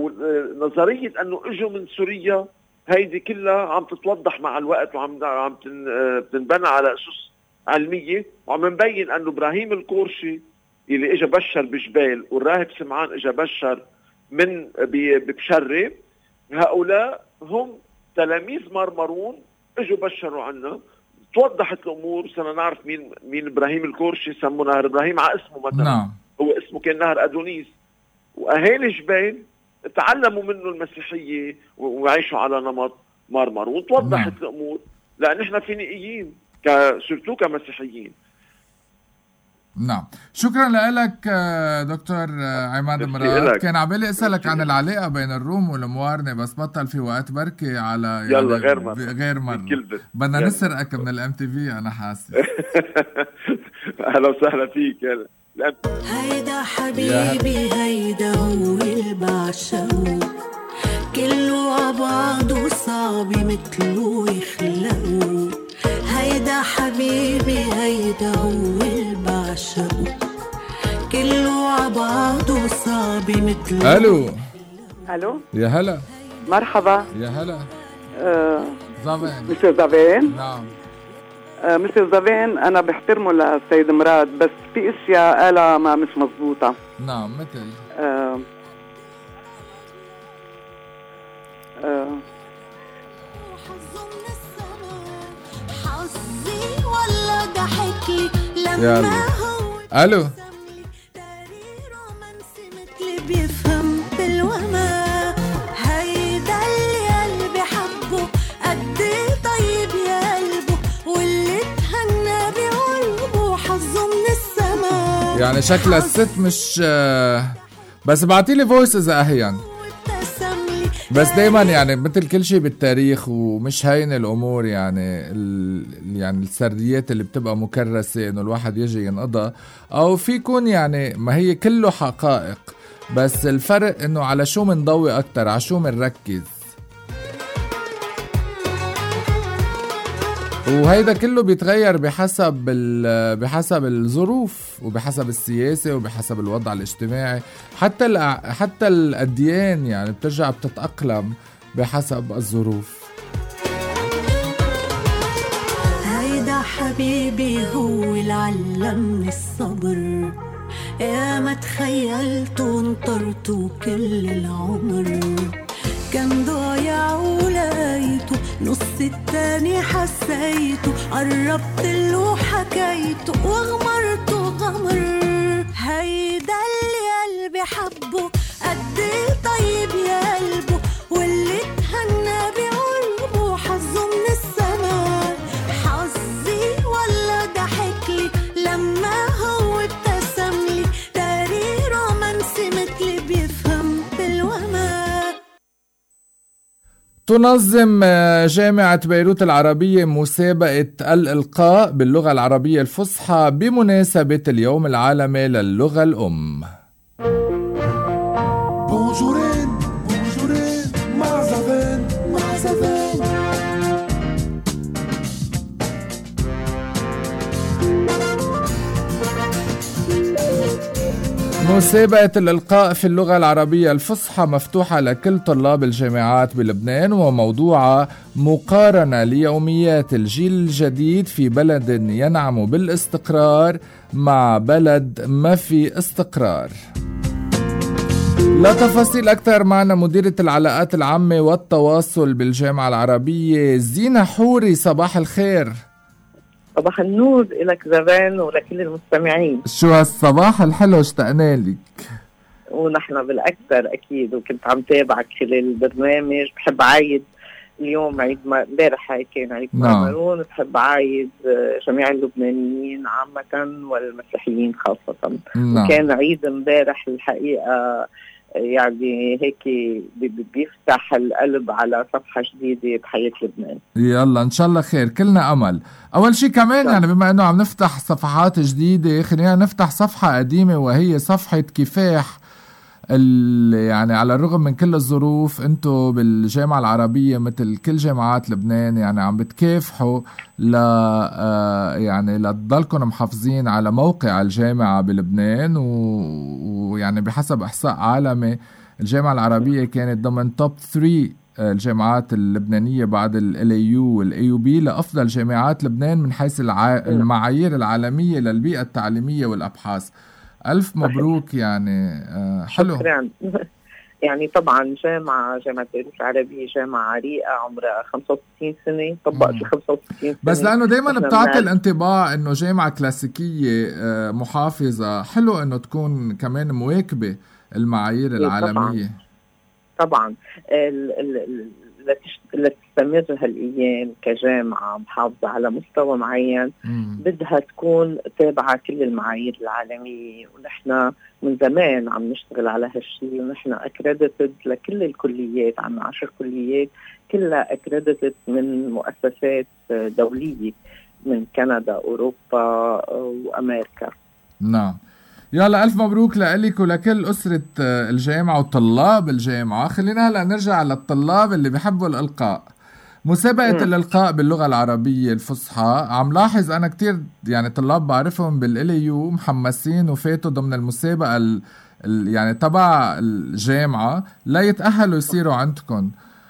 ونظرية أنه إجوا من سوريا هيدي كلها عم تتوضح مع الوقت، وعم عم تنبنى على أسس علمية، وعم نبين أنه إبراهيم الكورشي اللي إجا بشر بجبال، والراهب سمعان إجا بشر من ببشرة، هؤلاء هم تلاميذ مرمرون اجوا بشروا عنا. توضحت الامور، صرنا نعرف مين مين ابراهيم الكورشي. سموه نهر ابراهيم على اسمه مثلا. نعم. هو اسمه كان نهر ادونيس. واهالي جبال تعلموا منه المسيحيه وعيشوا على نمط مرمر وتوضحت الامور، لان احنا فينيقيين كسرتو كمسيحيين. نعم، شكرا لك دكتور عماد مراد. كان عبالي اسالك عن العلاقه بين الروم والموارنه بس بطل في وقت، بركي على يعني يلا غير مره غير مره بدنا نسرقك من الام تي في. انا حاسس اهلا وسهلا فيك. يلا هيدا حبيبي هيدا هو البعشق، كله عبعضه صعب مثله يخلقه. هيدا حبيبي هيدا هو البعشق، كله عبعضه صعب مثله. الو الو يا هلا مرحبا. يا هلا آه زافين مسيو زافين. نعم آه مسيو زافين، انا بحترمه للسيد مراد بس في اشياء قالها ما مش مزبوطه. نعم مثل آه آه يلا الو بيفهم بالوما. هيدا اللي قلبي حبه قد طيب يا قلبه، واللي تهنى بقلبه حظه من السما. يعني شكلها الست مش بس بعطيلي فويس اذا اهين، بس دايما يعني مثل كل شيء بالتاريخ ومش هين الامور. يعني ال... يعني السرديات اللي بتبقى مكرسه انه الواحد يجي ينقضها، او في يكون يعني ما هي كله حقائق، بس الفرق انه على شو منضوي اكتر، على شو منركز. وهيدا كله بيتغير بحسب بحسب الظروف وبحسب السياسة وبحسب الوضع الاجتماعي. حتى الأ... حتى الأديان يعني بترجع بتتأقلم بحسب الظروف. هيدا حبيبي هو العلم الصبر، يا ما تخيلت وانطرت كل العمر. كان ضايع ولقيته نص التاني حسيته، قربت له حكيته وغمرته غمر. هيدا اللي قلبي حبه قد طيب يا قلبه، واللي تهنى بقلبه حظه من السما. حظي ولا ضحكلي لما هو ابتسملي، داري رومانسي مثلي بيفهم بالوما. تنظم جامعة بيروت العربية مسابقة الإلقاء باللغة العربية الفصحى بمناسبة اليوم العالمي للغة الأم. بونجورين بونجورين مع زافين مع زافين. مسابقة الإلقاء في اللغة العربية الفصحى مفتوحة لكل طلاب الجامعات بلبنان، وموضوعها مقارنة ليوميات الجيل الجديد في بلد ينعم بالاستقرار مع بلد ما في استقرار. لا تفاصيل أكثر معنا مديرة العلاقات العامة والتواصل بالجامعة العربية زينة حوري. صباح الخير. صباح النور لك زبان ولكل المستمعين. شو هالصباح الحلو، اشتقنا لك. ونحن بالأكثر أكيد، وكنت عم تابعك خلال البرنامج. بحب عايد اليوم عيد امبارح هيك كان عيد مارون، بحب عايد جميع اللبنانيين عامة والمسيحيين خاصة. نعم. وكان عيد امبارح الحقيقة يعني هيك بيفتح القلب على صفحة جديدة بحياة لبنان. يلا إن شاء الله خير، كلنا أمل. أول شيء كمان يعني بما أنه عم نفتح صفحات جديدة، خلينا نفتح صفحة قديمة وهي صفحة كفاح. يعني على الرغم من كل الظروف انتو بالجامعة العربية مثل كل جامعات لبنان يعني عم بتكافحوا ل يعني لتضلكم محافظين على موقع الجامعة بلبنان، ويعني بحسب إحصاء عالمي الجامعة العربية كانت ضمن توب ثلاثة الجامعات اللبنانية بعد ال إيه يو وال إيه يو بي لأفضل جامعات لبنان من حيث الع... المعايير العالمية للبيئة التعليمية والأبحاث. ألف مبروك. يعني حلو. شكرا. يعني طبعا جامعة جامعة بيروت العربية جامعة عريقة عمرها خمسة وستين سنة، طبقت ال خمسة وستين سنة. بس لأنه دايما بتعطي الانطباع إنه جامعة كلاسيكية محافظة، حلو إنه تكون كمان مواكبة المعايير العالمية. طبعا, طبعاً. لتشت- لتستمر هالأيام كجامعة محافظة على مستوى معين بدها تكون تابعة كل المعايير العالمية، ونحن من زمان عم نشتغل على هالشيء، ونحن أكريديتد لكل الكليات، عنا عشر كليات كلها أكريديتد من مؤسسات دولية من كندا أوروبا وأمريكا. نعم. يلا ألف مبروك لك ولكل أسرة الجامعة وطلاب الجامعة. خلينا هلأ نرجع للطلاب اللي بيحبوا الإلقاء. مسابقة م. الإلقاء باللغة العربية الفصحى، عم لاحظ أنا كتير يعني طلاب بعرفهم بالإليو محمسين وفاتوا ضمن المسابقة ال ال يعني تبع الجامعة لا يتأهلوا يصيروا عندكم.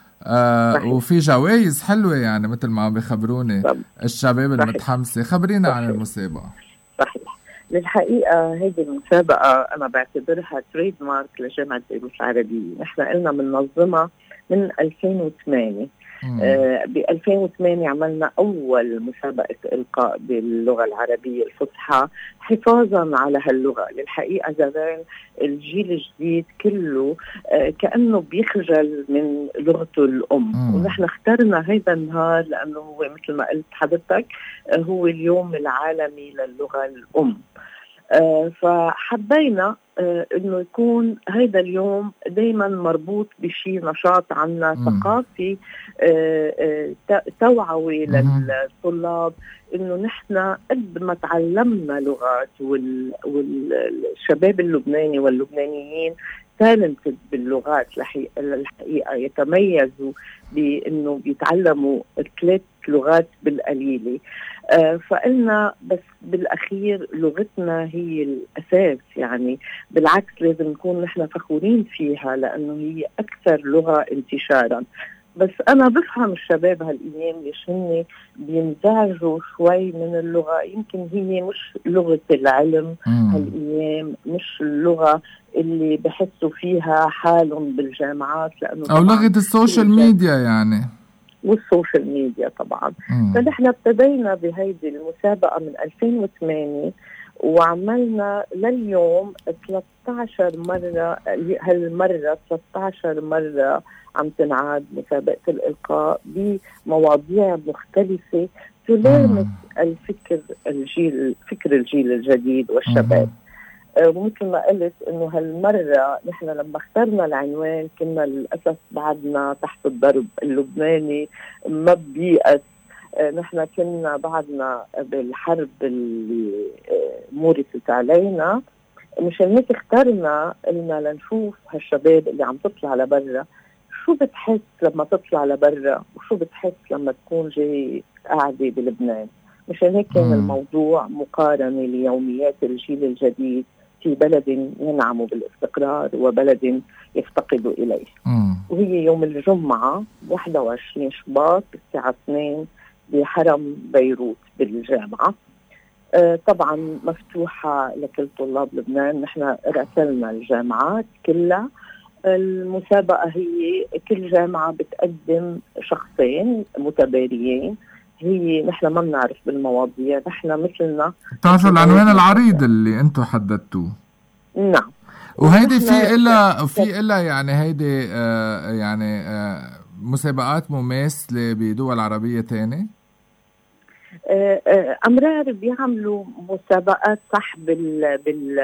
آه وفي جوائز حلوة يعني مثل ما بيخبروني الشباب المتحمسة. خبرينا صحيح. عن المسابقة. صحيح. للحقيقة هذه المسابقة أنا بعتبرها تريد مارك لجامعة بيروت العربية. نحن قلنا بننظمها من ألفين وثمانية. آه ب ألفين وثمانية عملنا أول مسابقة إلقاء باللغة العربية الفصحى حفاظا على هاللغة. للحقيقة زمان الجيل الجديد كله آه كأنه بيخجل من لغته الأم. مم. ونحن اخترنا هذا النهار لأنه هو مثل ما قلت حضرتك آه هو اليوم العالمي للغة الأم. آه فحبينا آه انه يكون هذا اليوم دايما مربوط بشيء نشاط عنا ثقافي آه آه توعوي للطلاب انه نحن قد ما تعلمنا لغات وال والشباب اللبناني واللبنانيين تالنتد باللغات الحقيقة يتميزوا بانه بيتعلموا ثلاث لغات بالقليلة. آه فقلنا بس بالأخير لغتنا هي الأساس، يعني بالعكس لازم نكون نحن فخورين فيها لأنه هي أكثر لغة انتشارا. بس أنا بفهم الشباب هالأيام ليش هن بينزعجوا شوي من اللغة. يمكن هي مش لغة العلم هالأيام، مش اللغة اللي بحسوا فيها حالهم بالجامعات، لأنه أو لغة السوشيال ميديا يعني والسوشيال ميديا طبعا. فنحن ابتدينا بهيدي المسابقة من ألفين وثمانية وعملنا لليوم ثلاثة عشر مرة. هالمرة ثلاثة عشر مرة عم تنعاد مسابقة الإلقاء بمواضيع مختلفة تلامس الفكر الجيل فكر الجيل الجديد والشباب. ومثل ما قلت انه هالمرة نحن لما اخترنا العنوان كنا للأسف بعدنا تحت الضرب اللبناني ما بيأس. نحن كنا بعدنا بالحرب اللي مورست علينا، مشان هيك اخترنا قلنا لنشوف هالشباب اللي عم تطلع لبرا شو بتحس لما تطلع لبرا وشو بتحس لما تكون جاي قاعدة بلبنان. مشان هيك كان الموضوع مقارنة ليوميات الجيل الجديد في بلد ينعم بالاستقرار وبلد يفتقد إليه. مم. وهي يوم الجمعة واحد وعشرين شباط الساعة اثنين بحرم بيروت بالجامعة. آه طبعا مفتوحة لكل طلاب لبنان. نحن راسلنا الجامعات كلها. المسابقة هي كل جامعة بتقدم شخصين متباريين. هي نحن ما بنعرف بالمواضيع، نحن مثلنا بتعرفوا العنوان العريض اللي انتم حددتوه. نعم. وهيدي في إلا في إلا يعني هيدي آه يعني آه مسابقات مماثلة بدول عربية تاني؟ آه آه أمرار بيعملوا مسابقات صح بال بال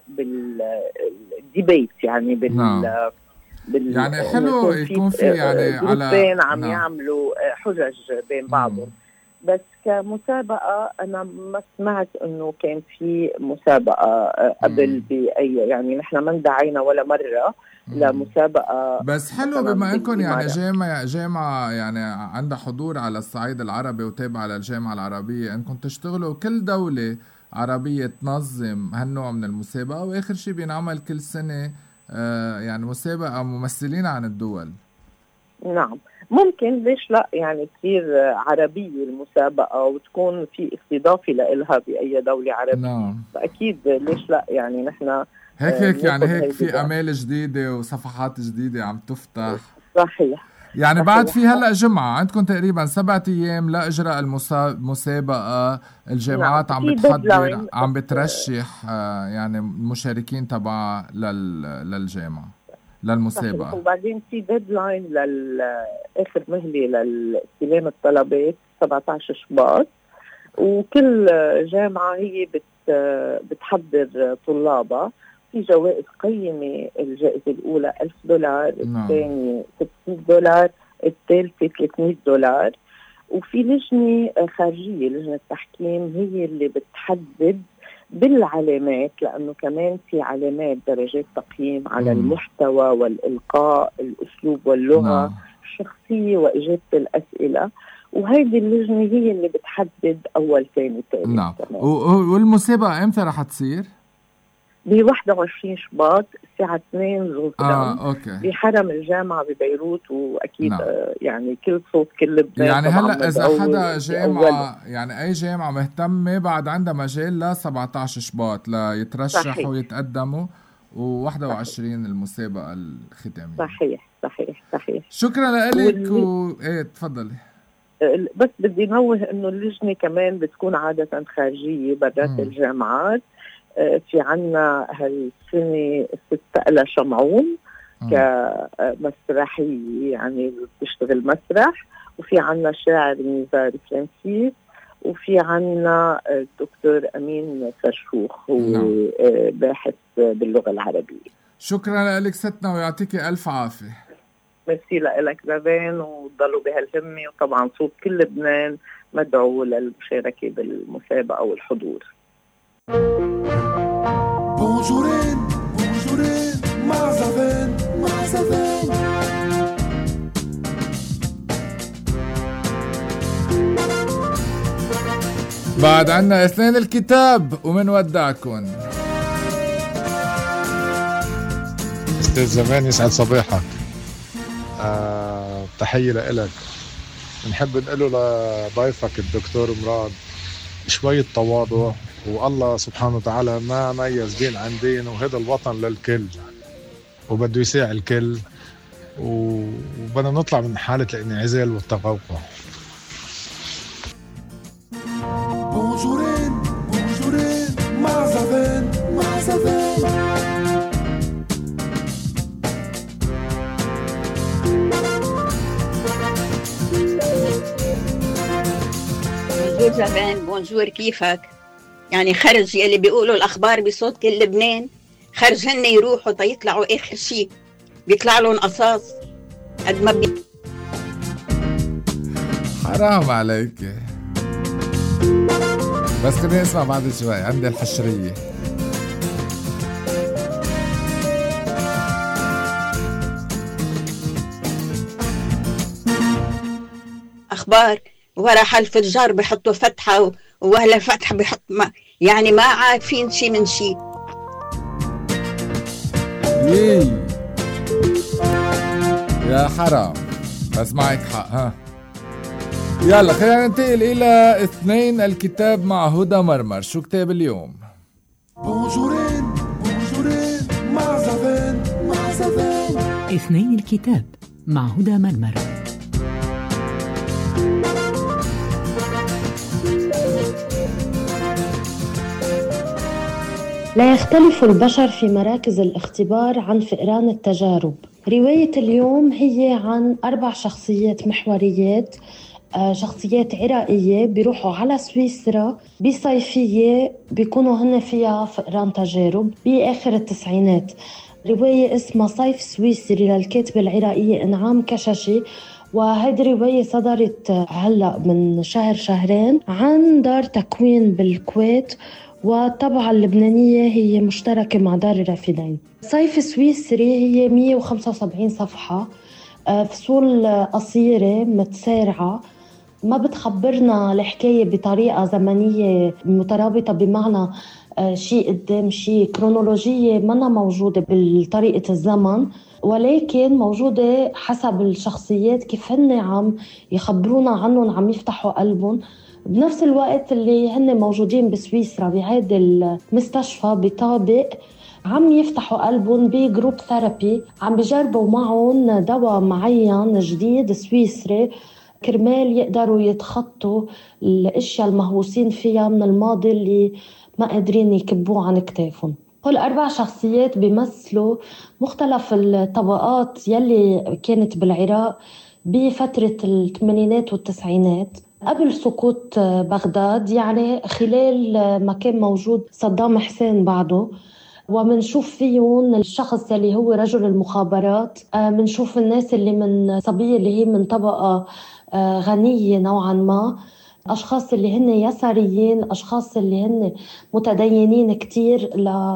بالديبيت يعني بال نعم. بال يعني حلو يكون في يعني على عم نعم. يعملوا حجج بين بعضهم. بس كمسابقة أنا ما سمعت إنه كان في مسابقة قبل بأي يعني نحن ما اندعينا ولا مرة لمسابقة. بس حلو بما إنكم يعني جامعة جامعة يعني عندها حضور على الصعيد العربي وتابعة للجامعة العربية، إنكم تشتغلوا كل دولة عربية تنظم هالنوع من المسابقة، وآخر شيء بينعمل كل سنة آه يعني مسابقة ممثلين عن الدول. نعم ممكن ليش لا يعني تصير عربية المسابقة وتكون في استضافة لإلها بأي دولة عربية. نعم. فأكيد ليش لا يعني نحن هيك هيك يعني هيك في أمال جديدة وصفحات جديدة عم تفتح. صحيح. يعني صحيح. بعد في هلأ جمعة عندكم تقريبا سبعة أيام لإجراء المسابقة. الجامعات نعم. عم بتحضر عم بترشح يعني المشاركين تبعها للجامعة. للمسابقة. وبعدين في ديدلاين للآخر مهلة للاستلام الطلبات سبعة عشر شباط، وكل جامعة هي بت بتحضر طلابها. في جوائز قيمة، الجائزة الأولى ألف دولار، الثانية ستمائة دولار، الثالثة ثلاثمائة دولار. وفي لجنة خارجية، لجنة تحكيم، هي اللي بتحدد بالعلامات، لأنه كمان في علامات درجات تقييم على مم. المحتوى والإلقاء، الأسلوب واللغة، نعم. الشخصية وإجابة الأسئلة. وهذه اللجنة هي اللي بتحدد أول ثاني ثالث. نعم. والمسابقة إمتى رح تصير؟ ب واحد وعشرين شباط الساعة اثنين ظهر آه، بحرم الجامعة ببيروت. وأكيد نعم. آه يعني كل صوت كل لبنان. يعني هلا إذا حدا جامعة، يعني أي جامعة مهتمة بعد عندها مجال ل سبعة عشر شباط ليترشحوا ويتقدموا، وواحد وعشرين المسابقة الختامية. صحيح صحيح صحيح. شكرا لك. و... ايه تفضلي. بس بدي نوه إنه اللجنة كمان بتكون عادة خارجية برات م. الجامعات. في عنا هالسنة ستة ألا شمعون كمسرحية، يعني بتشتغل مسرح. وفي عنا شاعر نزار فرانسيس، وفي عنا الدكتور أمين فرشوخ، هو نعم. باحث باللغة العربية. شكرا لك ستنا ويعطيكي ألف عافية. ميرسي لك زبان، وضلوا بهالهمة. وطبعا صوت كل لبنان مدعو للمشاركة بالمسابقة والحضور. بونجورين بونجورين مع زفان مع زفان. بعد عنا اثنين الكتاب ومن ودعكم. استاذ زمان يسعد صباحك. آه، تحية لإلك. نحب نقوله لضيفك الدكتور مراد شوية تواضع، والله سبحانه وتعالى ما ميز دين عن دين، وهذا الوطن للكل وبده يساعد الكل، وبدنا نطلع من حالة الانعزال والتقوقع. بونجورين بونجورين مع زفان مع زفان. بونجور زفان، بونجور، كيفك؟ يعني خرج اللي بيقولوا الأخبار بصوت كل لبنان، خرج هن يروحوا تيطلعوا آخر شيء بيطلع لهم قصاص قد ما بي... حرام عليك. بس خليني اسمع بعد شوي، عندي الحشرية. أخبار ورا حلف الجار بيحطوا فتحة، وهلا فتحة بيحط ما، يعني ما عارفين شي من شي. يي يا حرام، بس معك حق. ها يلا خلينا ننتقل إلى اثنين الكتاب مع هدى مرمر. شو كتاب اليوم؟ بونجورين بونجورين مع زفان مع زفان. اثنين الكتاب مع هدى مرمر. لا يختلف البشر في مراكز الاختبار عن فئران التجارب. رواية اليوم هي عن أربع شخصيات محوريات، شخصيات عراقية بيروحوا على سويسرا بصيفية بيكونوا هن فيها فئران تجارب بآخر التسعينات. رواية اسمها صيف سويسري للكاتبة العراقية إنعام كششي، وهذه الرواية صدرت هلأ من شهر شهرين عن دار تكوين بالكويت، والطبعة اللبنانية هي مشتركة مع دار الرافدين. صيف سويسري هي مية وخمسة وسبعين صفحة، فصول قصيرة متسارعة، ما بتخبرنا الحكاية بطريقة زمنية مترابطة، بمعنى شيء قدام شيء، كرونولوجية منا موجودة بالطريقة الزمن، ولكن موجودة حسب الشخصيات كيف هن عم يخبرونا عنهم، عم يفتحوا قلبهم. بنفس الوقت اللي هن موجودين بسويسرا بهذا المستشفى بطابق، عم يفتحوا قلبهم بجروب ثيرابي، عم بيجربوا معهم دواء معين جديد سويسري كرمال يقدروا يتخطوا الاشياء المهووسين فيها من الماضي اللي ما قادرين يكبوه عن كتافهم. هول أربع شخصيات بيمثلوا مختلف الطبقات يلي كانت بالعراق بفترة الثمانينات والتسعينات قبل سقوط بغداد، يعني خلال ما كان موجود صدام حسين بعده. ومنشوف فيهم الشخص اللي هو رجل المخابرات، منشوف الناس اللي من صبية اللي هي من طبقة غنية نوعا ما، أشخاص اللي هن يساريين، أشخاص اللي هن متدينين كتير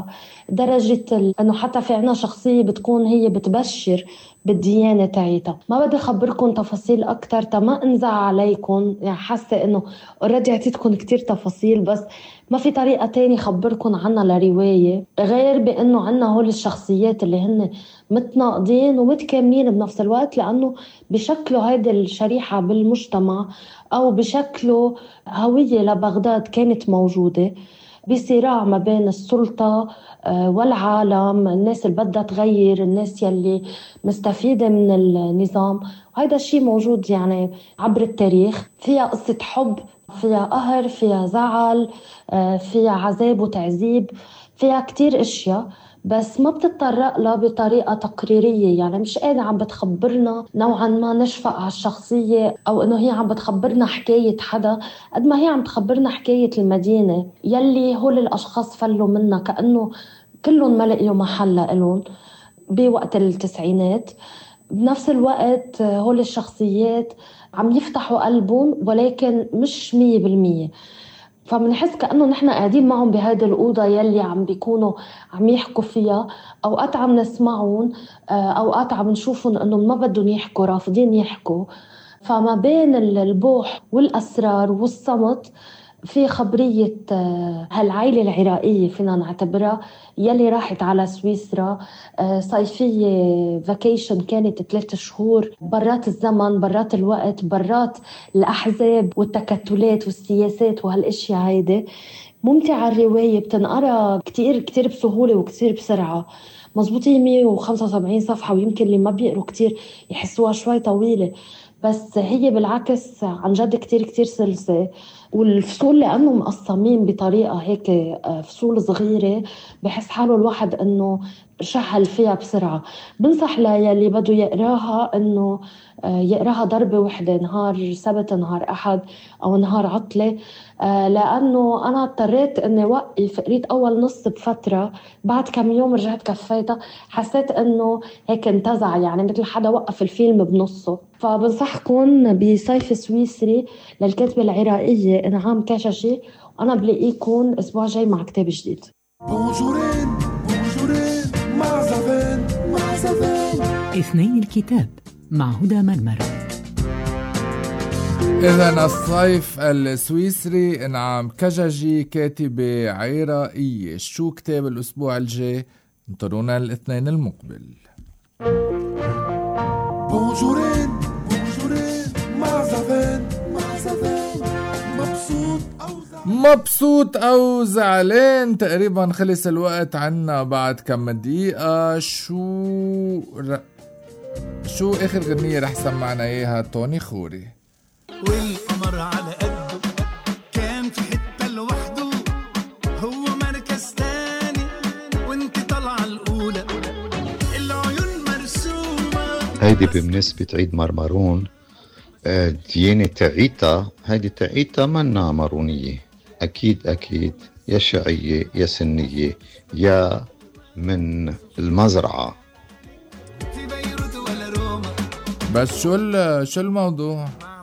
لدرجة أنه حتى في عنا شخصية بتكون هي بتبشر بالديانة تاعيتها. ما بدي أخبركم تفاصيل أكتر تما انزع عليكم، يعني حاسة أنه أوريدي عطيتكم كتير تفاصيل، بس ما في طريقة تاني خبركم عنها لرواية غير بأنه عنا هول الشخصيات اللي هن متناقضين ومتكاملين بنفس الوقت، لأنه بشكله هيدا الشريحة بالمجتمع أو بشكله هوية لبغداد كانت موجودة بصراع ما بين السلطة والعالم، الناس اللي بدها تغير، الناس يلي مستفيدة من النظام. وهذا الشيء موجود يعني عبر التاريخ. فيها قصة حب، فيها قهر، فيها زعل، فيها عذاب وتعذيب، فيها كتير اشياء، بس ما بتتطرق لها بطريقة تقريرية. يعني مش قاعدة عم بتخبرنا نوعا ما نشفق على الشخصية أو إنه هي عم بتخبرنا حكاية حدا، قد ما هي عم تخبرنا حكاية المدينة يلي هول الأشخاص فلوا منها، كأنه كلهم ما لقيوا محل لهم بوقت التسعينات. بنفس الوقت هول الشخصيات عم يفتحوا قلبهم ولكن مش مية بالمية، فمنحس كأنه نحن قاعدين معهم بهذه الأوضة يلي عم بيكونوا عم يحكوا فيها. أوقات عم نسمعون، أوقات عم نشوفهم أنه ما بدهم يحكوا، رافضين يحكوا. فما بين البوح والأسرار والصمت في خبرية هالعائلة العراقية فينا نعتبرها يلي راحت على سويسرا صيفية فاكيشن، كانت ثلاثة شهور برات الزمن، برات الوقت، برات الأحزاب والتكتلات والسياسات وهالاشياء هيدي. ممتعة الرواية، بتنقرأ كتير كتير بسهولة وكتير بسرعة. مزبوطين مية وخمسة وسبعين صفحة، ويمكن اللي ما بيقروا كتير يحسوها شوي طويلة، بس هي بالعكس عن جد كتير كتير سلسة. والفصول لأنه مقسمين بطريقة هيك فصول صغيرة بحس حاله الواحد أنه شحل فيها بسرعة. بنصح للي بده يقراها أنه يقراها ضربة واحدة، نهار سبت، نهار أحد، أو نهار عطلة، لأنه أنا اضطريت أني وقف. قريت أول نص بفترة، بعد كم يوم رجعت كفيتها، حسيت أنه هيك انتزع، يعني مثل حدا وقف الفيلم بنصه. فبنصحكم بصيف سويسري للكاتبة العراقية إنعام كجاجي، وأنا بلاقيكم أسبوع جاي مع كتاب جديد. بونجورين بونجورين مع زفان مع زفان اثنين الكتاب مع هدى مرمر. إذن الصيف السويسري إنعام كجاجي كاتبة عراقية. شو كتاب الأسبوع الجاي؟ انطرونا الاثنين المقبل. بونجورين بونجورين مع زفان مع زفان مبسوط أو زعلان مبسوط أو زعلان. تقريبا خلص الوقت عنا بعد كم دقيقة. شو ر... شو آخر غنية رح سمعنا إياها؟ توني خوري. والقمر على قده كان في حتة لوحده، هو مركز تاني وانت طالعة الأولى، العيون مرسومة. هيدي بمناسبة عيد مرمرون. ديانة تعيتا، هيدي تعيتا منا مارونية، أكيد أكيد يا شيعية يا سنية يا من المزرعة. بس شو شو الموضوع؟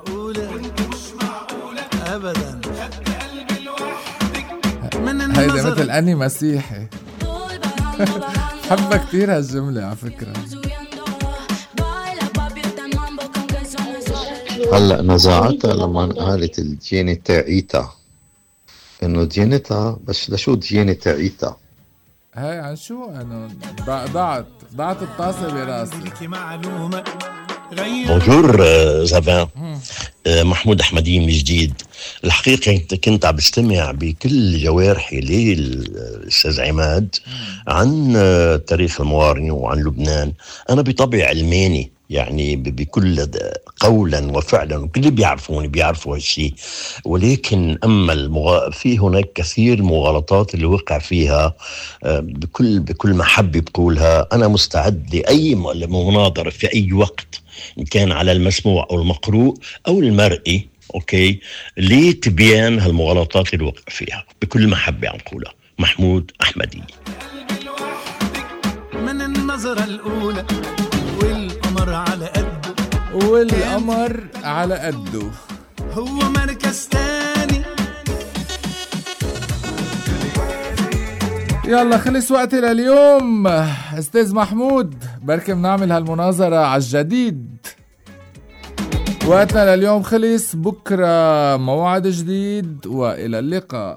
أبداً هيدا مثل أني مسيحي. حبة كتير هالجملة على فكرة. هلأ نزاعتها لما قالت الديانة تعيتا إنه ديانتها، بس لشو ديانة تعيتا؟ هاي عن شو أنا ضاعت ضاعت الطاسة براسي. بونجور زافان، محمود أحمدي من جديد. الحقيقة كنت عم بستمع بكل جوارحي للأستاذ عماد عن تاريخ الموارنة وعن لبنان. أنا بطبع علماني يعني بكل قولا وفعلا، وكل بيعرفوني بيعرفوا هالشيء. ولكن أما المغ... في هناك كثير مغالطات اللي وقع فيها بكل بكل محبة بقولها. أنا مستعد لأي مناظرة في أي وقت، إن كان على المسموع أو المقروء أو المرئي، أوكي، لتبيان هالمغالطات اللي وقع فيها بكل محبة عم قولها. محمود أحمدي. من النظرة الأولى والقمر على قده، والقمر على قده هو مركز تاني. يلا خلص وقتي لليوم استاذ محمود، بركي بنعمل هالمناظرة على الجديد. وقتنا لليوم خلص، بكرة موعد جديد وإلى اللقاء.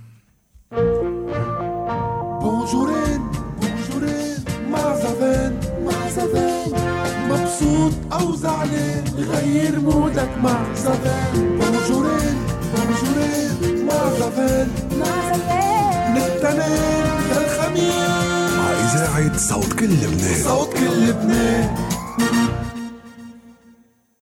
بونجورين بونجورين مع زفان مع زفان، مبسوط أو زعلان غير مودك مع زفان. بونجورين بونجورين مع زفان مع زفان، من التنين للخميس مع إذاعة صوت كل لبنان، صوت كل لبنان.